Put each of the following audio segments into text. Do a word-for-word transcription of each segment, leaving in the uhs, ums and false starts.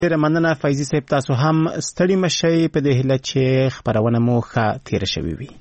ډیره مننه فیضي صاحب، تاسو هم ستړي مشئ په دې هیله چې خبرونه مو ښه تیره شوې وي.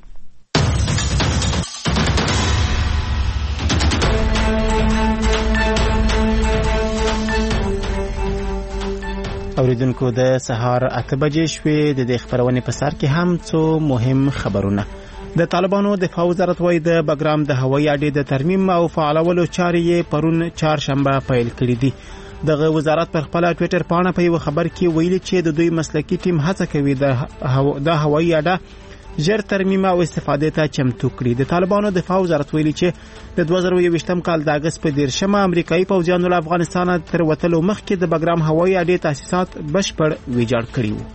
اوریدونکو د سهار اته بجې شوې، د دې خبرونې په سر کې هم څو مهم خبرونه. د طالبانو دفاع وزارت وايي د بګرام د هوایي اډې د ترمیم او فعالولو چارې پرون چهارشنبه پیل کړې دي. دغه وزارت پر خپل ټوئیټر پاڼه په یو خبر کې ویلي چې د دوی مسلکي ټیم هڅه کوي د هو... د هوایي اډه ژر ترمیم او استفادې ته چمتو کړي. د طالبانو دفاع وزارت ویلي چې د دوه زره یوویشتم کال د اگست په دیرشمه امریکایي پوځیانو له افغانستانه تر وتلو مخکې د بګرام هوایي اډې تاسیسات بشپړ ویجاړ کړي وو.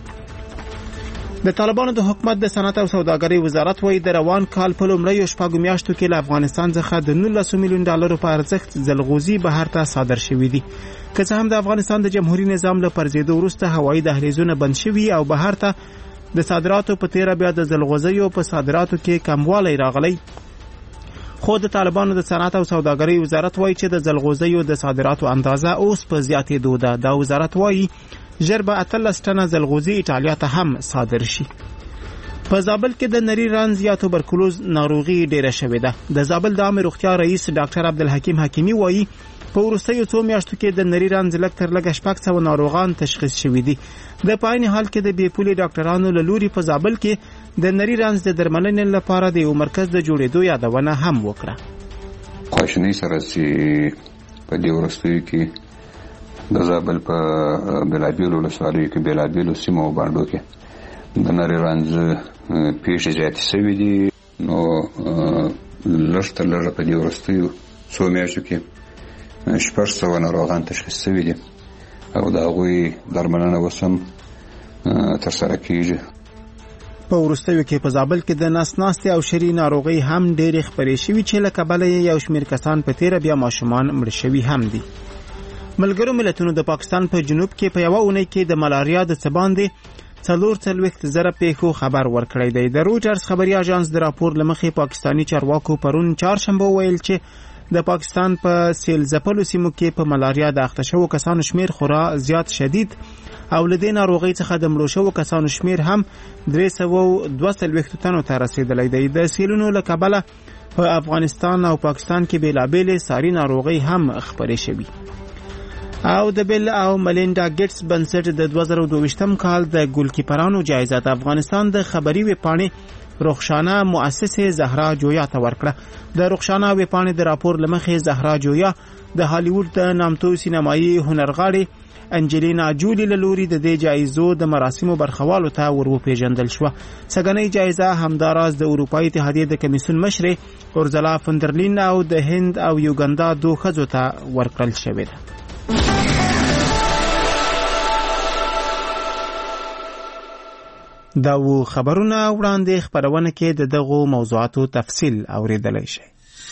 د طالبانو د حکومت د صنعت او سوداګرۍ وزارت وايي د روان کال په لومړیو شپږو میاشتو کې له افغانستان څخه د نولس میلیون ډالرو په ارزښت ځلغوزي بهر ته صادر شوي دي. که څه هم د افغانستان د جمهوریت نظام له پرځېدو وروسته هوایي دهلیزونه بند شوي او بهر ته د صادراتو په تیره بیا د ځلغوزیو په صادراتو کې کموالی راغلی، خو د طالبانو د صنعت او سوداګرۍ وزارت وايي چې د ځلغوزیو د صادراتو اندازه اوس په زیاتېدو ده. دا وزارت وايي ژر به اتلس ټنه ځلغوزي ایټالیا ته هم صادر شي. په زابل کې د نری رنځ یا توبرکلوز ناروغي ډیره شوې ده. د زابل د عامه روغتیا رئیس ډاکټر عبدالحکیم حکیمی وايي په وروستیو څو میاشتو کې د نری رنځ لږ تر لږه شپږ سوه ناروغان تشخیص شوي دي. د په عین حال کې د بې پولې ډاکټرانو له لوري په زابل کې د نری رنځ د درملنې لپاره د یو مرکز د جوړېدو یادونه هم وکړه. خواشینۍ سره چې په دې وروستیو کې د زابل په بېلابېلو ولسوالیو کې بېلابېلو سیمو او بانډو کې د نری رنځ پیښې زیاتې شوې دي. نو لږ تر لږه په دې وروستیو څو میاشتو کې شپږ سوه ناروغان تشخیص شوي دي او د هغوی درملنه اوس هم ترسره کېږي. په وروستیو کې په زابل کې د نس ناستې او شري ناروغۍ هم ډېرې خپرې شوي چې له کبله یې یو شمېر کسان په تیره بیا ماشومان مړه شوي هم دي. ملګرو ملتونو د پاکستان په جنوب کې په یوه اونۍ کې د ملاریا د څه باندې څلور څلوېښت زره پیښو خبر ورکړی دی. د رویټرز خبري اژانس د راپور له مخې پاکستاني چارواکو پرون چهارشنبه وویل چې د پاکستان په سیل ځپلو سیمو کې په ملاریا د اخته شوو کسانو شمیر خورا زیات شدید او له دې ناروغۍ څخه د مړو شوو کسانو شمیر هم درې سوه دوه څلوېښتو تنو ته رسېدلی دی. د سیلونو له کبله په افغانستان او پاکستان کې بېلابېلې ساري ناروغۍ هم خپرې شوي. او د بیل او ملینډا ګیټس بنسټ د دوه زره دوه ویشتم کال د ګولکیپرانو جایزه د افغانستان د خبري ویبپاڼې رخشانه مؤسسه زهرا جویا ته ورکړه. د رخشانه ویبپاڼې د راپور له مخې زهرا جویا د هالیوډ د نامتو سینمایي هنرغاړې انجلینا جولی له لوري د دې جایزو د مراسمو برخوالو ته ور وپېژندل شوه. سږنۍ جایزه همداراز د اروپایي اتحادیې د کمیسیون مشرې اورزلا فندرلین او د هند او یوګندا دوه ښځو ته ورکړل شوې ده. دا و خبرونه وړاندې خبرونه کې د دغو موضوعاتو تفصیل اوریدلای شئ.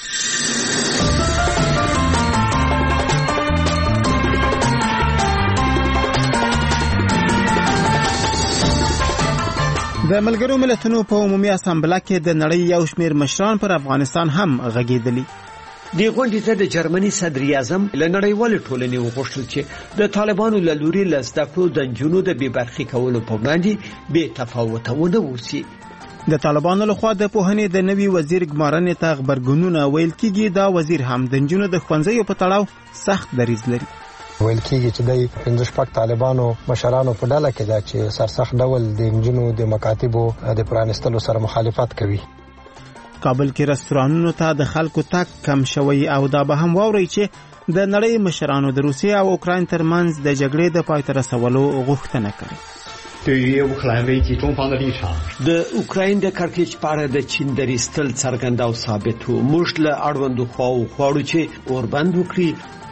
د ملګرو ملتونو په عمومي اسامبله کې د نړۍ یو شمېر مشران پر افغانستان هم غږېدلي. د غونډې ته د جرمني صدر اعظم له نړیوالې ټولنې وغوښتل چې د طالبانو له لوري له زده کړو د نجونو د بې برخې کولو په وړاندې بې تفاوته ونه اوسي. د طالبانو لخوا د پوهنې د نوي وزیر ګمارنې ته غبرګونونه ویل کېږي. دا وزیر هم د نجونو د ښوونځیو په تړاو سخت دریځ لري. ویل کېږي چې د پنځه شپږ طالبانو مشرانو په ډله کې دا چې سرسخت ډول د نجونو د مکاتبو د پرانستلو سره مخالفت کوي. کابل کې رستورانونو ته د خلکو تک کم شوی او دا به هم واوري چې د نړۍ مشرانو د روسیې او اوکراین ترمنځ د جګړې د پای ته رسولو غوښتنه کوي. 对于乌克兰危机中方的立场 د اوکراین د کړکېچ په اړه د چین دریځ څرګند او ثابت وو. موږ له اړوندو خواو غواړو چې اوربند وکړي.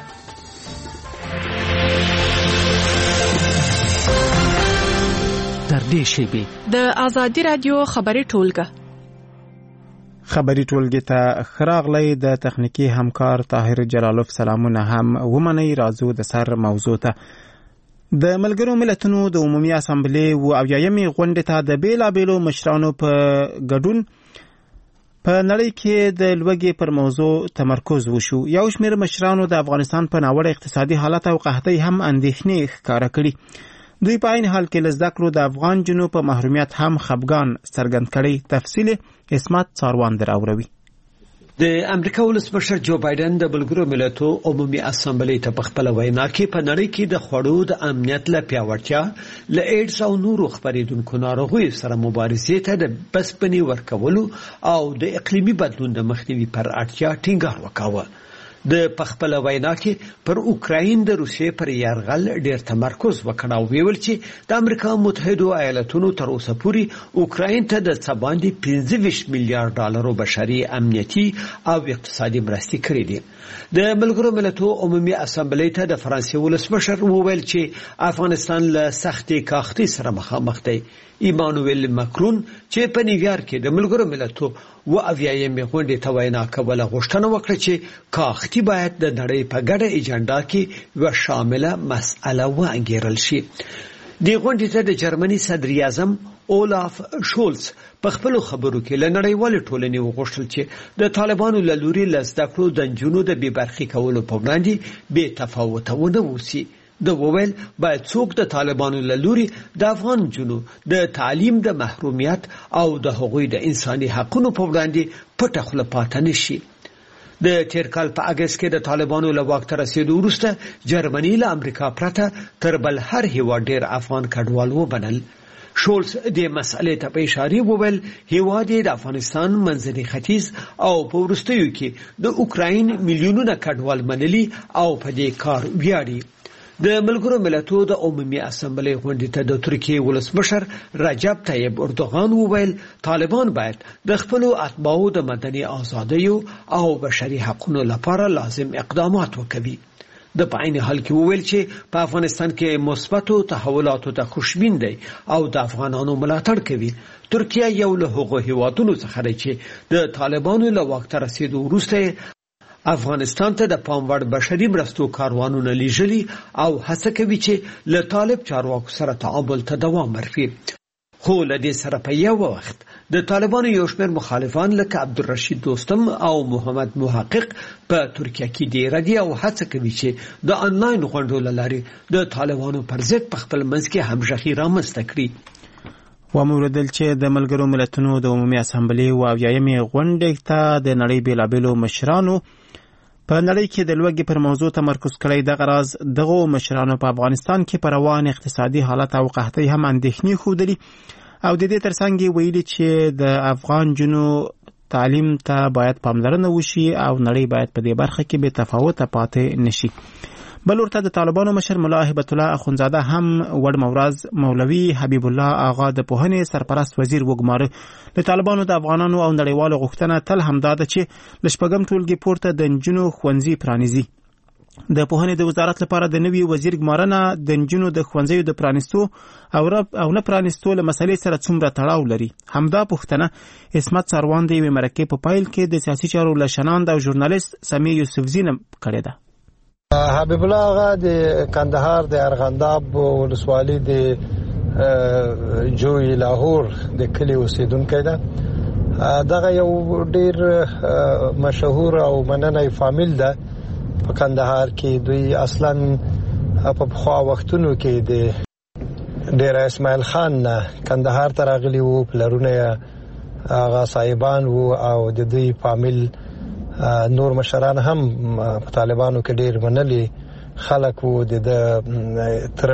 تر دې شیبې د آزادي رادیو خبري ټولګه خبري ټولګې ته خراغلی د تخنیکی همکار طاهر جلالوف سلامونه هم ومني. راځو د سر موضوع ته. د ملګرو ملتونو د عمومي اسامبلې و اویایمې غونډې ته د بیلابېلو مشرانو په ګډون په نړۍ کې د لوږې پر موضوع تمرکز وشو. یو شمېر مشرانو د افغانستان په ناوړه اقتصادي حالت او قحطۍ هم اندېښنې ښکاره کړي. دوی په عین حال کې له زده کړو د افغان جنو په محرومیت هم خفګان څرګند کړی. تفصیل اسمت څاروان دراوروي. د امریکا ولسمشر جو بایدن د ملګرو ملتونو عمومي اسامبلې ته په خپل وینا کې په نړۍ کې د خوړو د امنیت لپاره پیاوړتیا له ایډز او نورو خپرېدونکو ناروغیو سره مبارزې ته د بسپنې ورکولو او د اقلیمي بدلون د مخنیوي پر اړتیا ټینګار وکاوه. د پخپل وینا کې پر اوکراین د روسیې پر یرغل ډیر تمرکز وکړ او ویل چې د امریکا متحده ایالاتونو تر اوسه پورې اوکراین ته د څباندې پنځه ویشت میلیارډ ډالرو بشري امنیتي او اقتصادي مرستې کړې دي. د ملګرو ملتونو عمومي اسامبلې ته د فرانسې ولسمشر وویل چې افغانستان له سختې کاختي سره مخامخ دی. ایمانوئل ماکرون چې په نیویارک کې د ملګرو ملتونو و اویایمې غونډې ته وینا کوله غوښتنه وکړه چې کاختي باید د نړۍ په ګډه ایجنډا کې یوه شامله مسأله وانګیرل شي. د غونډې ته د جرمني صدر اعظم اولاف شولز په خپلو خبرو کې له نړیوالې ټولنې وغوښتل چې د طالبانو له لوري له زده کړو د نجونو د بې برخې کولو په وړاندې بې تفاوته ونه اوسي. د وویل باید څوک د طالبانو له لوري د افغان نجونو د تعلیم د محرومیت او د هغوی د انساني حقونو په وړاندې پټه خوله پاتې نشي. د تیر کال په اگست کې د طالبانو له واک ته رسیدو وروسته جرمني له امریکا پرته تر بل هر هیواد ډیر افغان کډوال وبلل. شولز د مسئلې ته په اشاره وویل هیواد د افغانستان منځني ختیځ او په وروستیو کې د اوکراین میلیونونه کډوال منلي او په دې کار ویاړي. د ملګرو ملتونو د عمومي اسامبلې غونډې ته د ترکیې ولسمشر رجب طیب اردوغان وویل طالبان باید د خپلو اتباعو د مدني ازادیو او بشري حقوقو لپاره لازم اقدامات وکړي. د په عین حال کې وویل چې په افغانستان کې مثبتو تحولاتو ته خوشبین دی او د افغانانو ملاتړ کوي. ترکیه یو له هغو هیوادونو څخه دی چې د طالبانو له واک ته رسیدو وروسته افغانستان ته د پام وړ بشري مرستو کاروانونه لیږلي او هڅه کوي چې له طالب چارواکو سره تعامل ته دوام ورکړي. خو له دې سره په یو وخت د طالبانو یو شمېر مخالفان لکه عبدالرشید دوستم او محمد محقق په ترکیه کې ډېر دي او هڅه کوي چې د انلاین غونډو له لارې د طالبانو پر ضد په خپل منځ کې همغږي رامنځته کړي. وموردل چې د ملګرو ملتونو د عمومي اسامبلې و اویایمې غونډې ته د نړۍ بېلابېلو مشرانو په نړۍ کې د لوږې پر موضوع تمرکز کړی. دغه راز دغو مشرانو په افغانستان کې پر روان اقتصادي حالت او قحطۍ هم اندېښنې ښودلي او د دې ترڅنګ یې ویلي چې د افغان جنو تعلیم ته باید پاملرنه وشي او نړۍ باید په دې برخه کې بې تفاوته پاتې نشي. بل ورته د طالبانو مشر ملا هبت الله اخونزاده هم وړ مورز مولوي حبیب الله آغا د پوهنې سرپرست وزیر وګماره. د طالبانو د افغانانو او نړیوالو غوښتنه تل همدا ده چې له شپږم ټولګي پورته د نجونو ښوونځي پرانیزي. د پوهنې د وزارت لپاره د نوي وزیر ګمارنه د نجونو د ښوونځیو د پرانیستو او او نه پرانیستو له مسلې سره څومره تړاو لري. همدا پوښتنه اسمت څاروان د یوې مرکې په پایل کې د سیاسي چارو له شناند او ژورنالیست سمیع یوسفزي نه کړې ده. حبیب الله آغا د کندهار د ارغنداب ولسوالۍ د جوی لاهور د کلی اوسیدونکی ده. دغه یو ډیر مشهور او مننه فامیل ده په کندهار کې. دوی اصلا په پخوا وختونو کې د ډیر اسماعیل خان نه کندهار ته راغلي وو. پلرونه هغه صاحبان وو او د دوی فامیل نور مشران هم په طالبانو کې ډیر منلي خلک وو. د تر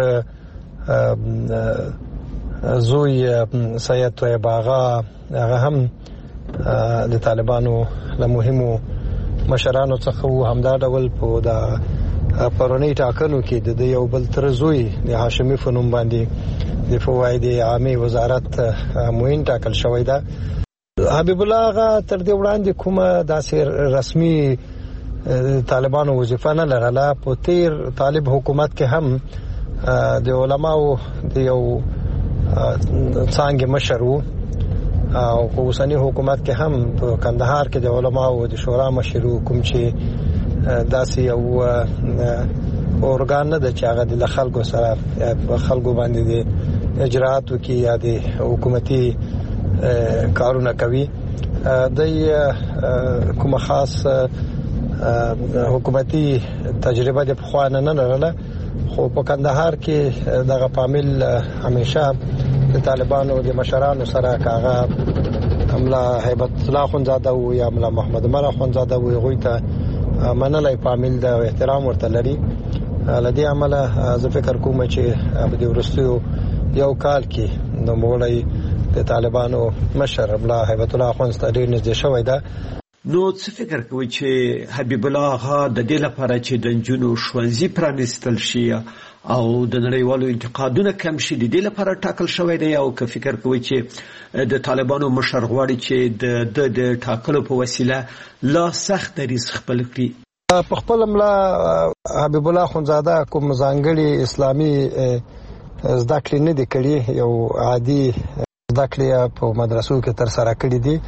زوی سید طیب آغا هغه هم د طالبانو له مهمو مشرانو څخه وو. همدا ډول په د پرونی ټاکنو کې د یو بل تر زوی د هاشمي فنون باندې د فواید عامه وزارت معین ټاکل شوی ده. حبیب الله آغا تر دې وړاندې کومه داسې رسمي طالبانو وظیفه نه لرله. په تیر طالب حکومت کې هم د علماو د یو څانګې مشر وو او په اوسني حکومت کې هم په کندهار کې د علماو د شورا مشر وو، کوم چې داسې یو اورګان نه ده چې هغه د خلکو سره خلکو باندې د اجراتو کې یا د حکومتي کارونه کوي. د کومه خاص حکومتي تجربه د پخوانه نه لرله. خو په کندهار کې دغه فامیل همیشه د طالبانو د مشرانو سره کاغه املا هیبت الله خونزاده او یا املا محمد مره خونزاده وي غوي ته منلای فامیل د احترام ورته لري. لدی عمله زه فکر کوم چې په دې ورستیو یو کال کې د مولای د طالبانو مشر املا هیبت الله خونزاده ډیر نږدې شوی ده. نو څه فکر کوي چې حبیب الله غا د دې لپاره چې د جنونو ښوونځي پرانیستل شي او د نړیوالو انتقادونه کم شي د دې لپاره ټاکل شوی دی او که فکر کوي چې د طالبانو مشر غواړي چې د د ټاکلو په وسیله لا سخت دریځ خپل کړي؟ په خپل املا حبیب الله خونزاده کوم ځانګړي اسلامي زده کړې نه دي کړې، یو عادي زده کړې په مدرسو کې تر سره کړې دي.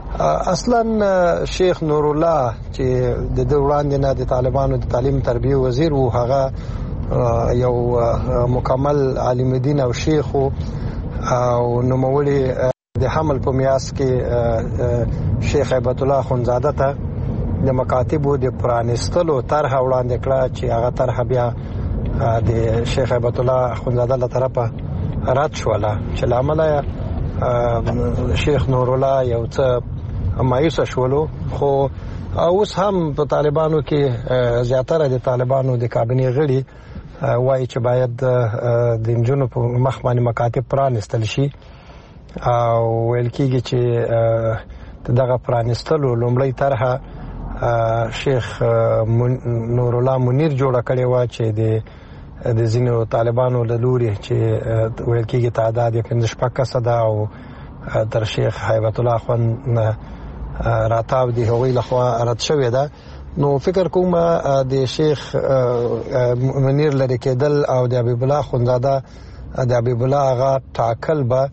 اصلا شیخ نور الله چې د دې وړاندې نه د طالبانو د تعلیم تربیه وزیر وو، هغه یو مکمل عالم دین او شیخ او نوموړي د حمل په میاس کې شیخ هیبت الله خونزاده ته د مکاتبو د پرانستلو طرح وړاندې کړه چې هغه طرح بیا د شیخ هیبت الله خونزاده له طرفه رد شوله، چې لامل شیخ نور الله یو څه مایوس شولو. خو اوس هم په طالبانو کې زیاتره د طالبانو د کابینې غړي وایي چې باید د انجونو په مخ باندې مکاتب پرانستل شي او ویل کېږي چې دغه پرانستلو لومړی طرحه شیخ نور الله منیر جوړه کړې وه چې د د ځینو طالبانو له لوري چې ویل کېږي تعداد یې پنځه شپږ کسه ده او تر شیخ هیبت الله خون راتاو د هغوی لخوا رد شوې ده. نو فکر کوم د شیخ منیر لرې کېدل او د حبیب الله خونزاده د حبیب الله هغه ټاکل به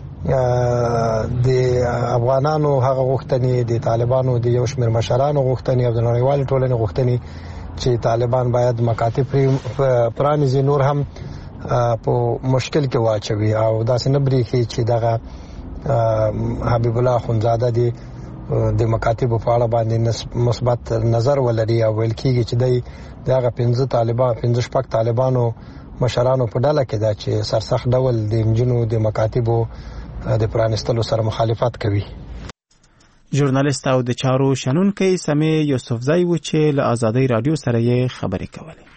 د افغانانو هغه غوښتنې، د طالبانو د یو شمېر مشرانو غوښتنې او د نړیوالې ټولنې غوښتنې چې طالبان باید مکاتب پرانیزي نور هم په مشکل کې واچوي او داسې نه بریښي چې دغه حبیب الله خونزاده دی د مکاتبو په اړه باندې مثبت نظر ولري او ویل کېږي چې دی دغه پنځه طالبان پنځه شپږ طالبانو مشرانو په ډله کې ده چې سرسخت ډول د انجونو د مکاتبو د پرانستلو سره مخالفت کوي. ژورنالیست او د چارو شنونکی سمې یوسفزی و چې له آزادۍ رادیو سره یې خبرې کولې.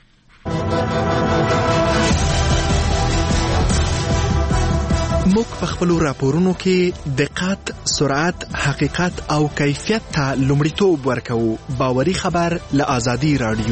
موږ په خپل راپورونو کې دقت، سرعت، حقیقت او کیفیت ته لومړیتوب ورکوو. باوري خبر له آزادۍ رادیو.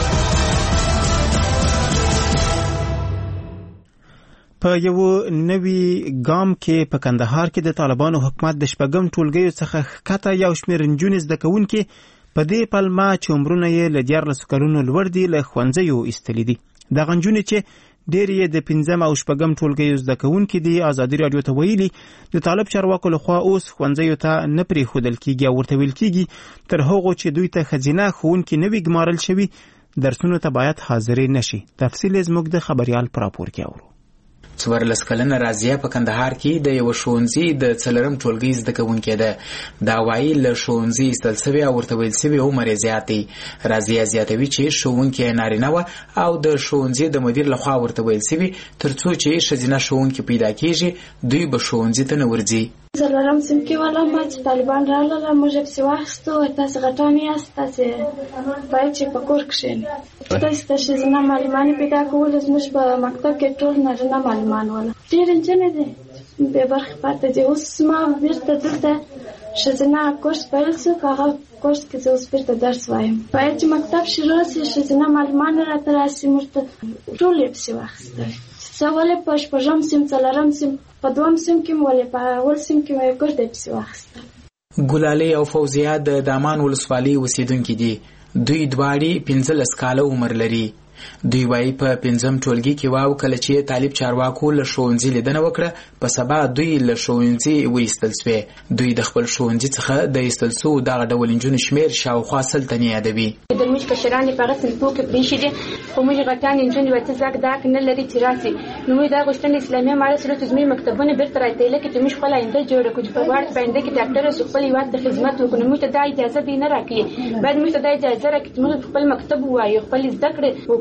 په یو نوي ګام کې په کندهار کې د طالبانو حکومت د شپږم ټولګیو څخه ښکته یو شمېر نجونې زده کوونکي په دې پلمه چې عمرونه یې له دیارلسو کلونو لوړ دي له ښوونځیو ایستلي دي. دغه نجونې چې ډېر یې د پنځم او شپږم ټولګیو زده کوونکي دي، ازادي راډیو ته ویلي د طالب چارواکو لخوا اوس ښوونځیو ته نه پرېښودل کېږي او ورته ویل کېږي تر هغو چې دوی ته ښځینه ښوونکي نه وي ګمارل شوي درسونو ته باید حاضرې نه شي. تفصیل یې زموږ د خبریال په راپور کې اورو. څوارلس کلنه رازیه په کندهار کې د یو ښوونځي د څلورم ټولګي زده کوونکې ده. دا وایي له ښوونځي ایستل سوي او ورته ویل سوي عمر یې زیات دی. رازیه زیاتوي چې ښوونکې نارینه وه او د ښوونځي د مدیر لخوا ورته ویل سوي تر څو چې ښځینه ښوونکې پیدا کېږي دوی به ښوونځي ته نه ورځي. څلورم صنف کې ولم چې طالبان راغلل، موږ یې پسې واخیستو. تاسې غټان یاست، تاسې باید چې په کور کښېنئ. تاسې ته ښځینه معلمانې پیدا کول، زموږ په مکتب کې ټول نارینه معلمان ول. ډېر نجونې دي بې برخې پاتې دي. اوس ما بېرته دلته ښځینه کورس پیل شو، په هغه کورس کې زه اوس بېرته درس وایم. باید چې مکتب شروع شي، ښځینه معلمان راته راشي، موږ ته ټول یې پسې واخیستل. څه ولې په شپږم صنف، څلورم صنف، په دوم صنف کې ولې په اول صنف کې مې کورس دی پسې واخیستل. ګلالۍ او فوزیه د دامان ولسوالۍ اوسېدونکي دي. دوی دواړې پنځلس کاله عمر لري. دوی وایي په پنځم ټولګي کې واو کله چې طالب چارواکو له ښوونځي لیدنه وکړه په سبا دوی له ښوونځي وایستل سوې. دوی د خپل ښوونځي څخه د ایستل سوو دغه ډول نجونو شمېر شاوخوا سل تنې یادوي. د موږ کشران یې په هغه صنفو کې پرېښي دي، خو موږ غټان نجونې وایي څه ځاک داک نه لري چې راسي. نو موږ دا غوښتنه اسلامي امارت سره چې زموږ مکتبونه بېرته راتېله کړي چې موږ خپله آینده جوړه کړو، چې په غواړو په آینده کې ډاکټر اوسو، خپل هېواد ته خدمت وکړو. موږ ته دا اجازه دوی نه راکوي. باید موږ ته دا اجازه راکړي چې موږ خپل مکتب ووایو، خپل زده کړې وکړو.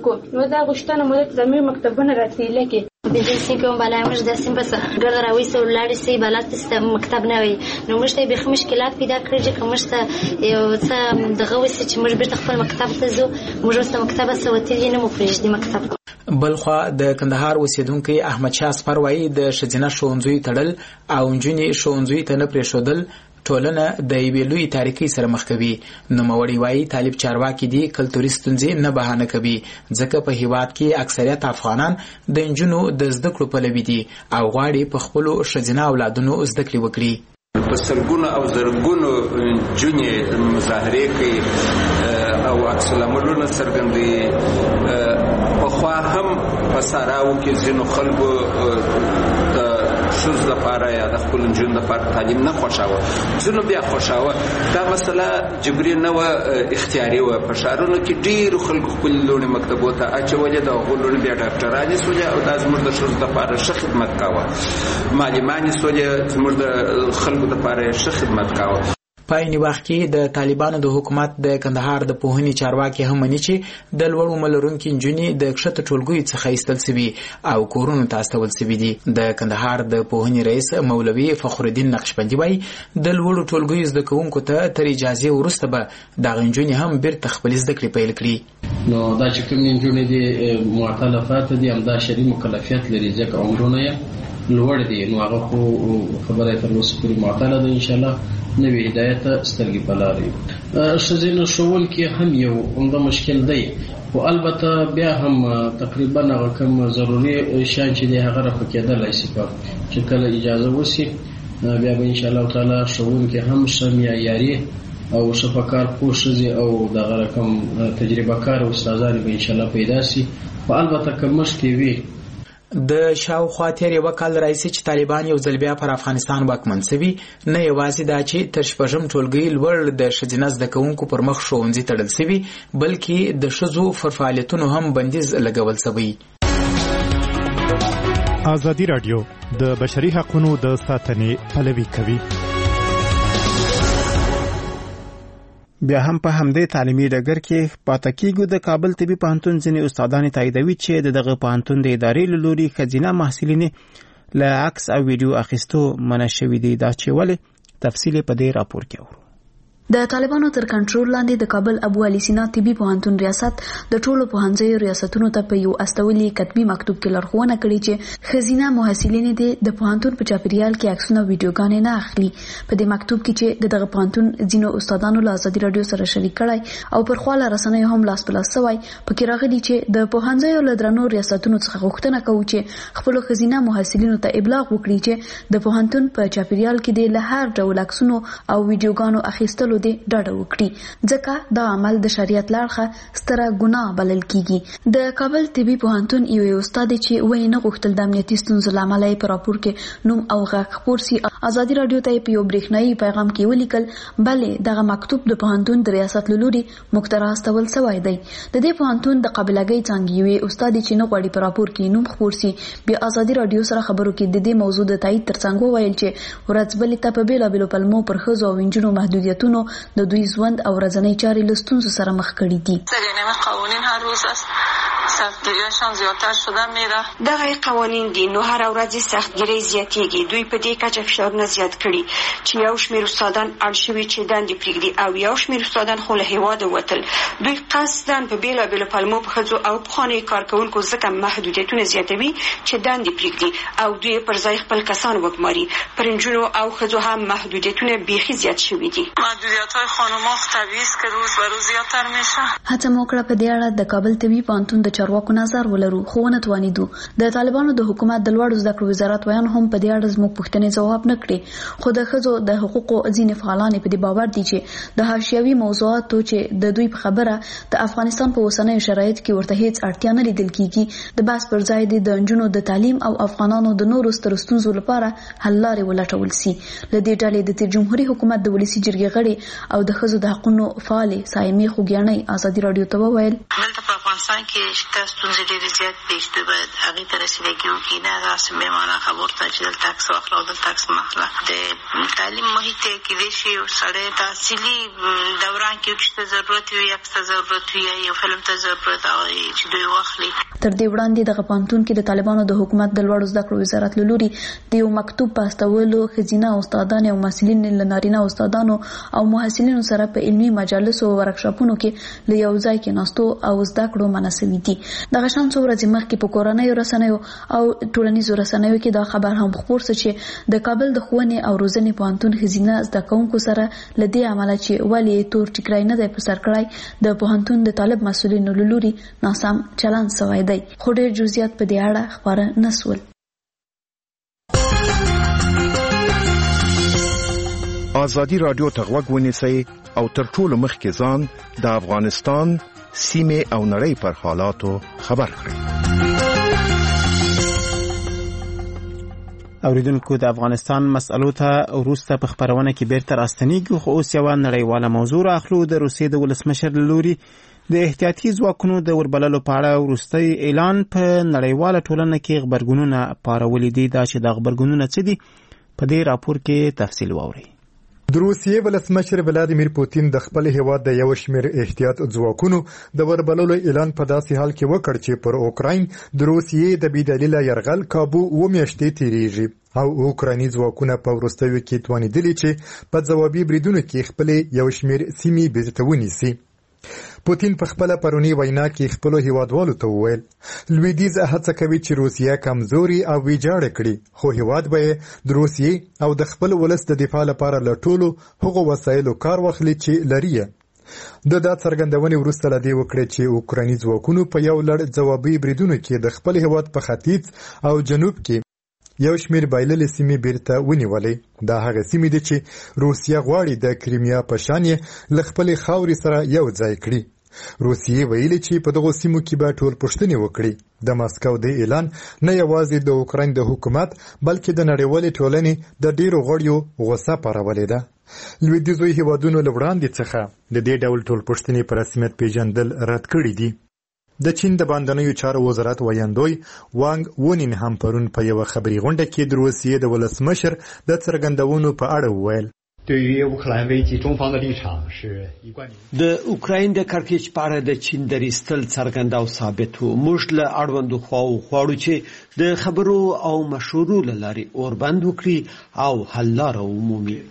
کو نو دا غوښتنه مو د زموږ مکتبونه راتللی کې بنځه سي کوم بلای موږ د سیم بس ګرد راوي سو لاړ سي بلات مکتب نه وي نو موږ ته به مشکلات پیدا کړی چې کوم څه یو څه دغه وسه چې موږ به خپل مکتب ته ځو موږ واست مکتب سوتلی نه مو پرېږدي مکتب. بلخوا د کندهار اوسیدونکو احمد شاه اصفر وایي د ښځینه ښوونځیو تړل او نجونې ښوونځیو ته نه پرېښودل ټولنه د یوې لوی تاریخي سره مخ کوي. نوموړی وایي طالب چارواکي دي کلتوري ستونزې نه بهانه کوي ځکه په هیواد کې اکثریت افغانان د نجونو د زده کړو پلوي دي او غواړي په خپلو ښځینه اولادونو زده کړې وکړي. په سلګونو او زرګونو نجونې مظاهرې کوي او عکس العملونه څرګندوي. پخوا هم په ساراو کې ځینو خلکو د ښځو لپاره یا د خپلو نجونو لپاره تعلیم نه خوښاوه ځینو بیا خوښاوه. دا مسله جبري نه وه اختیاري وه. په ښارونو کې ډېرو خلکو خپلې لوڼې مکتبو ته اچولې د هغو لوڼې بیا ډاکټرانې سولې او دا زموږ د ښځو لپاره ښه خدمت کاوه. معلمانې سولې زموږ د خلکو لپاره یې ښه خدمت کاوه. په عین وخت کې د طالبانو د حکومت د کندهار د پوهنې چارواکي هم مني چې د لوړو ملرونکو نجونې د کښته ټولګیو څخه ایستل سوي او کورونو ته استول سوي دي. د کندهار د پوهنې رئیس مولوي فخر الدین نقشبندي وایي د لوړو ټولګیو زده کوونکو ته تر اجازې وروسته به دغه نجونې هم بیرته خپلې زده کړې پیل کړي. نو دا چې کوم نجونې دي معتلفات دي همدا شرعي مکلفیت لري ځکه عمرونه یې لوړ دي نو هغه خو خبره تر اوسه پورې معتله ده. انشاءالله نوې هدایت سترګې په لار وي. ښځینه ښوونکي هم یو عمده مشکل دی خو البته بیا هم تقریبا هغه کوم ضروري شیان چې دی هغه رفع کېدلی شي چې کله اجازه وشي بیا به انشاءالله تعالی ښوونکي هم ښه معیاري او ښه په کار پوه ښځې او دغه رقم تجربه کار استادان به انشاءالله پیدا شي. خو البته که مخکې وي د شاوخوا تیر یو کال راځي چې طالبان یو ځل بیا پر افغانستان واکمن شوي نه یوازې دا چې تر شپږم ټولګي لوړ د ښځینه زده کوونکو پر مخ ښوونځي تړل شوي بلکې د ښځو پر فعالیتونو هم بندیز لګول شوی. ازادي راډیو د بشري حقوقو د ساتنې پلوي کوي. بیا هم په همدې تعلیمي ډګر کې پاتې کېږو. د کابل طبي پوهنتون ځینې استادان تاییدوي چې دغه پوهنتون د ادارې له لوري ښځینه محصلینې له عکس او ویډیو اخیستو منع شوي دي. دا چې ولې تفصیل په دې راپور کې اورو. د طالبانو تر کنټرول لاندې د کابل ابو علي سینا طبي پوهنتون ریاست د ټولو پوهنځیو ریاستونو ته په یو استولي کتبي مکتوب کې لارښوونه کړې چې ښځینه محصلینې د پوهنتون په چاپیریال کې عکسونه ویډیوګانې نه اخلي. په دې مکتوب کې چې دغه پوهنتون ځینو استادانو له ازادي رادیو سره شریک کړی او پر خواله رسنیو هم لاس په لاس شوی پکې راغلي چې د پوهنځیو له درنو ریاستونو څخه غوښتنه کوي چې خپل ښځینه محصلینو ته ابلاغ وکړي چې د پوهنتون په چاپیریال کې د له هر ډول عکسونو او ویډیوګانو اخیستلو د ډاډه وکړي ځکه دا عمل د شریعت لارښه ستره ګناه بلل کیږي. د کابل طبي پوهنتون یو استاد چې وایي نه غوښتل د امنیتي ستونزو له امله په راپور کې نوم او غږ خپور سي ازادي رادیو ته په یو برېښنایي پیغام کې ولیکل بلې دغه مکتوب د پوهنتون د ریاست له لوري مقترح استول شوی دی. د دې پوهنتون د قابلګۍ څنګه یو استاد چې نه غواړي په راپور کې نوم خپور سي بیا ازادي رادیو سره خبرو کې د دې موضوع د تایید ترڅنګ وویل چې ورځبلې ته په بیلابیلو پلمو پر ښځو او نجونو محدودیتونو د دوی ژوند او ورځنی چارې له ستونزو سره مخ کړي دي. قوانین هر روز است سختگیریشان زیادتر شده میره. دغه قوانین دي نو هر ورځ سختگیری زیاتېږي. دوی په دې کچه فشارونه زیات کړي چې یو شمېر استادان اړ شوي چې دندې پرېږدي او یو شمېر استادان خو له هېواده وتل. دوی قصداً په بېلابېلو پلمو په ښځو او پخوانیو کارکوونکو ځکه محدودیتونه زیاتوي چې دندې پرېږدي او دوی پر ځای خپل کسان وګماري. پر نجونو او ښځو هم محدودیتونه بیخي زیات شوي دي. محدودیت‌های خانم‌ها طبیعي است که روز به روز زیاتر میشه. هڅه مو وکړه په دې اړه د کابل طبي پوهنتون د چارواکو نظر ولرو خو ونه توانیدو. د طالبانو د حکومت د لوړو زده کړو وزارت ویان هم په دې اړه زموږ پوښتنې ځواب نه کړې خو د ښځو د حقوقو ځینې فعالان په دې باور دي چې د حاشیوي موضوعاتو چې د دوی په خبره د افغانستان په اوسنیو شرایطو کې ورته هیڅ اړتیا نه لیدل کیږي د بحث پر ځای د نجونو د تعلیم او افغانانو د نورو سترو ستونزو لپاره حل لارې ولټول سي. له دې ډلې د تیر جمهوریت حکومت د ولسي جرګې غړي او د ښځو د حقوقو فعال سایمې خوګیانۍ ازادي رادیو ته وویل دلته په افغانستان کې شته ستونزې ډېرې زیات دي چې باید هغې ته رسیدګي وکړي نه داسې بې معنا خبرو ته چې دلته عکس واخله او دلته عکس مه اخله د تعلیم محیط یې کیدای شي یو سړی تحصیلي دوران کې چې ته ضرورت وي عکس ته ضرورت وي یا یو فلم ته ضرورت چې دوی واخلي. تر دې وړاندې دغه پوهنتون کې د طالبانو د حکومت د لوړو زده کړو وزارت له لوري د یو مکتوب په استولو ښځینه استادان او محصلین له نارینه استادانو او محصلینو سره په علمي مجالسو او ورکشاپونو کې له یو ځای کېناستو او زده کړو منع شوي دي. دغه شان څو ورځې مخکې په کورنیو رسنیو او ټولنیزو رسنیو کې دا خبر هم خپور شو چې د کابل د ښوونې او روزنې پوهنتون ښځینه زده کوونکو سره له دې امله چې ولې تور ټیکری نه دی په سر کړی د پوهنتون د طالب مسؤلینو له لوري ناسم چلند شوی دی، خو ډېر جزئیات په دې اړه خپاره نه شول. ازادي رادیو ته غوږ ونیسئ او تر ټولو مخکې ځان د افغانستان سیمې او نړۍ پر حالاتو خبر کړئ. اوریدونکو د افغانستان مسألو ته وروسته په خبرونه کې بیرته راستنیږو، خو اوس یوه نړیواله موضوع راخلو. د روسیې د ولسمشر له لوري د احتیاطي ځواکونو د وربللو په اړه وروستی اعلان په نړیواله ټولنه کې غبرګونونه پارولي دي. دا چې د غبرګونونه څه دي په دې راپور کې تفصیل واورئ. د روسیې ولسمشر ولادیمیر پوتین د خپل هیواد د یو شمېر احتیاط ځواکونو د وربللو اعلان په داسې حال کې وکړ چې پر اوکراین د روسیې د بې دلیله یرغل کابو اوه میاشتې تیریږي او اوکرایني ځواکونه په وروستیو کې توانېدلي چې په ځوابي بریدونو کې خپلې یو شمېر سیمې بیرته ونیسي. پوتین په خپله پرونی وینا کې خپلو هیوادوالو ته وویل لویدیځ هڅه کوي چې روسیه کمزوري او ویجاړه کړي، خو هیواد به د روسیې او د خپل ولس د دفاع لپاره له ټولو هغو وسایلو کار واخلي چې لري. د دا څرګندونې وروسته له دې وکړې چې اوکرایني ځواکونو په یو لړ ځوابي بریدونو کې د خپل هیواد په ختیځ او جنوب کې یو شمېر بایللې سیمې بیرته ونیولې. دا هغه سیمې دي چې روسیه غواړي د کریمیا په شان یې له خپلې خاورې سره یو ځای کړي. روسیې ویلي چې په دغو سیمو کې به ټول پوښتنې وکړي. د ماسکو د اعلان نه یوازې د اوکراین د حکومت بلکې د نړیوالې ټولنې د ډېرو غړیو غوسه پارولې ده. لویدیځو هیوادونو له وړاندې څخه د دې ډول ټول پوښتنې په رسمیت پیژندل رد کړي دي. د چین د باندنیو چارو وزارت ویاندوی وانګ وونین هم پرون په یوه خبري غونډه کې د روسیې د ولسمشر د څرګندونو په اړه وویل د اوکراین د کړکېچ په اړه د چین دریستل څرګند او ثابت وو. موږ له اړوندو خواو غواړو چې د خبرو او مشورو له لارې اوربند وکړي او حل لاره ومومي.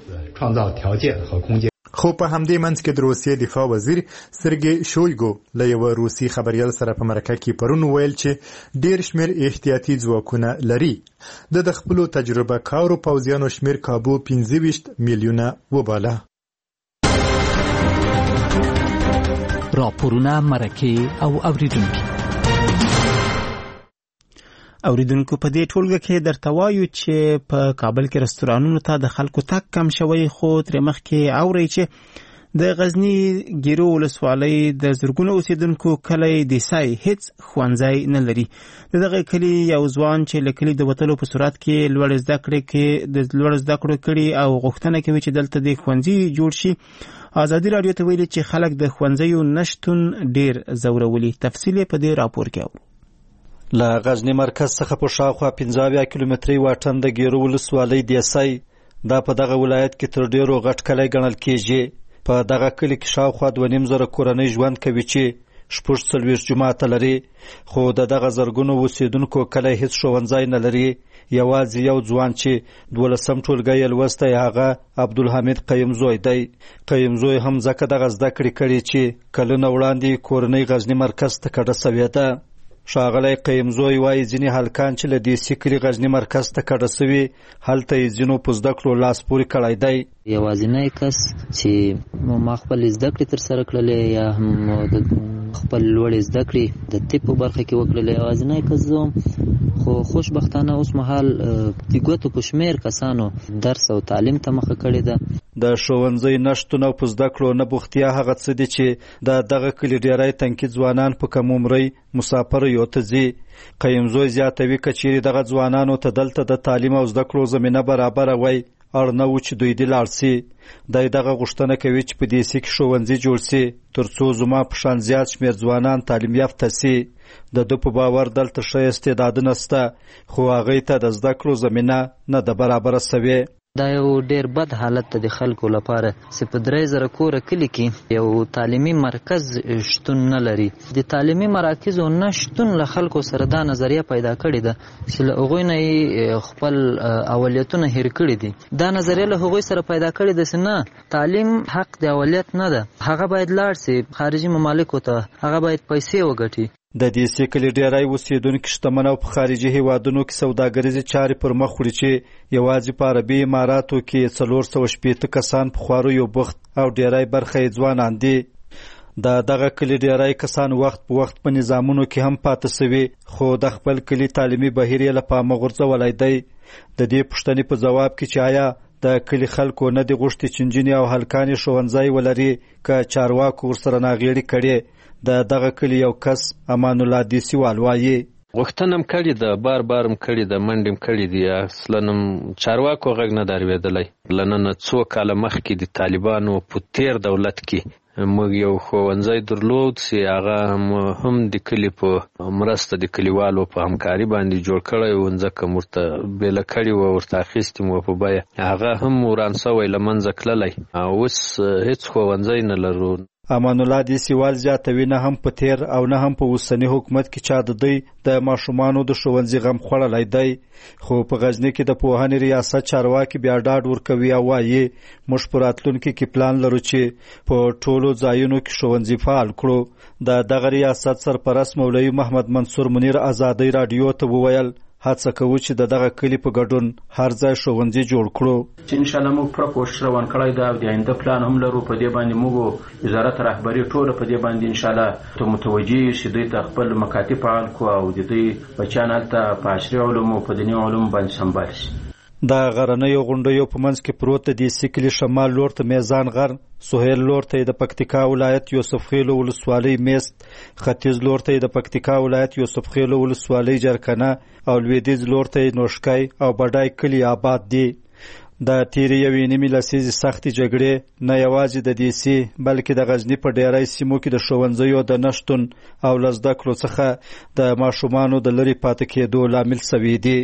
خو په همدې منځ کې د روسیې دفاع وزیر سرګی شویګو له یوه روسي خبریال سره په مرکه کې پرون ویل چې ډېر شمېر احتیاطي ځواکونه لري. د د خپلو تجربه کارو پوځیانو شمېر کابو پنځه ویشت میلیونه وباله. راپورونه مرکه او اوریدونکي اوریدونکو په دې ټولګه کې درته وایو چې په کابل کې رستورانونو ته د خلکو تګ کم شوی، خو ترې مخکې اورئ چې د غزني ګیرو ولسوالۍ د زرګونو اوسیدونکو کلی دیسای هیڅ ښوونځی نه لري. د دغه کلي یو ځوان چې له کلي د وتلو په صورت کې لوړ زده کړې کې د لوړ زده کړو کړي او غوښتنه کوي چې دلته د ښوونځي جوړ شي. ازادي رادیو ته ویلي چې خلک د ښوونځیو نشتون ډېر ځورولي. تفصیل په دې راپور کې اورو. له غزنی مرکز څخه په شاوخوا پنځه اویا کیلومتري واټن د ګیرو ولسوالۍ دیسای دا په دغه ولایت کې تر ډیرو غټ کلی ګڼل کېږي. په دغه کلي کې شاوخوا دوه نیم زره کورنۍ ژوند کوي چې شپږ څلوېښت جوماته لري، خو د دغه زرګونو اوسېدونکو کلی هېڅ ښوونځی نه لري. یوازې یو ځوان چې دولسم ټولګی یې لوستی هغه عبدالحمید قیمزوی دی. قیمزوی هم ځکه دغه زده کړې کړي چې کلونه وړاندې کورنۍ غزني مرکز ته کډه سوې ده. ښاغلی قیمزوی وایي ځینې هلکان چې له دې سیکلي غزني مرکز ته کډه سوي هلته یې ځینو په زده کړو لاس پورې کړی دی. یوازینی کس چې ما خپل زده کړې ترسره کړلې یا هم خپل لوړې زده کړې د طب په برخه کې وکړلې یوازینی کس زه وم، خو خوشبختانه اوس مهال د ګوتو په شمېر کسانو درس او تعلیم ته مخه کړې ده. د ښوونځي نشتون او په زده کړو نه بوختیا هغه څه دي چې د دغه کلي ډېری تنکي ځوانان په کم عمرۍ مسافریو ته ځي. قیمزوی زیاتوي که چیرې دغه ځوانانو ته دلته د تعلیم او زده کړو زمینه برابره وای اړ نه و چې دوی دې لاړ سي. دی دغه غوښتنه کوي چې په دې سي کې ښوونځي جوړ سي تر څو زما په شان زیات شمېر ځوانان تعلیم یافته سي. د ده په باور دلته ښه استعدادونه شته خو هغوی ته د زده کړو زمینه نه ده برابره سوې. دا یو ډیر بد حالت دی د خلکو لپاره چې په درې زره کوره کلي کې یو تعلیمي مرکز شتون نه لري. د تعلیمي مراکزو نه شتون له خلکو سره دا نظریه پیدا کړې ده چې له هغوی نه یې خپل اولیتونه هیر کړي دي. دا نظریه له هغوی سره پیدا کړې ده چې نه، تعلیم حق د اولیت نه ده، هغه باید لاړ سي خارجي ممالکو ته، هغه باید پیسې وګټي. د دې سي کلي ډیری اوسېدونکي شتمن او په خارجي هیوادونو کې سوداګریزې چارې پر مخ وړي چې یوازې په عربي اماراتو کې څلور سوه شپېته کسان په خواریو بوخت او ډیری برخه یې ځوانان دي. د دغه کلي ډیری کسان وخت په وخت په نظامونو کې هم پاته سوي خو د خپل کلي تعلیمي بهیر یې له پامه غورځولی دی. د دې پوښتنې په جواب کې چې آیا د کلي خلکو نه دي غوښتي چې نجونې او هلکانې ښوونځی ولري که چارواکو ورسره ناغېړي کړې. د دغه کلي یو کس امان الله دیسیوال وایي غوښتنه م کړې ده، بار بار م کړې ده، منډې م کړې دي، اصلا م چارواکو غږ نه دی اورېدلی. له ننه څو کاله مخکې د طالبانو په تیر دولت کې موږ یو ښوونځی درلود چې هغه هم د کلي په مرسته د کلیوالو په همکاري باندې جوړ کړی و، ځکه م ورته بېله کړې وه، ورته اخیستې م په بیه، هغه هم وران سوی له منځه تللی. اوس هېڅ ښوونځی نه لرو. امان الله دیسیوال زیاتوي نه هم په تیر او نه هم په اوسني حکومت کې چا د دوی د ماشومانو د ښوونځي غم خوړلی دی. خو په غزني کې د پوهنې ریاست چارواکي بیا ډاډ ورکوي او وایي موږ په راتلونکي کې پلان لرو چې په ټولو ځایونو کې ښوونځي فعال کړو. د دغه ریاست سرپرست مولوي محمد منصور منیر ازادۍ راډیو ته وویل هڅه کوو چې د دغه کلي په ګډون هر ځای ښوونځي جوړ کړو. چې انشاءالله موږ پوره کوشش روان کړی ده او د آینده پلان هم لرو. په دې باندې موږ وزارت رهبري ټوله په دې باندې انشاءالله ته متوجه یو چې دوی ته خپل مکاتب فعال کړو او د دوی بچیان هلته په عصري علومو په دیني علومو باندې سمبال شي. د غرنیو غونډیو په منځ کې پروت د دې سي کلي شمال لور ته میزان غر، سهیل لور ته د پکتیکا ولایت یوسف خیلو ولسوالۍ میست، ختیځ لور ته د پکتیکا ولایت یوسف خیلو ولسوالۍ جرکنه او لویدیځ لور ته نوشکای او بډای کلي آباد دي. د تیرې یوې نیمې لسیزې سختې جګړې نه یوازې د دې سي بلکې د غزني په ډیری سیمو کې د ښوونځیو د نشتون او له زده کړو څخه د ماشومانو د لرې پاتې کېدو لامل سوي دي.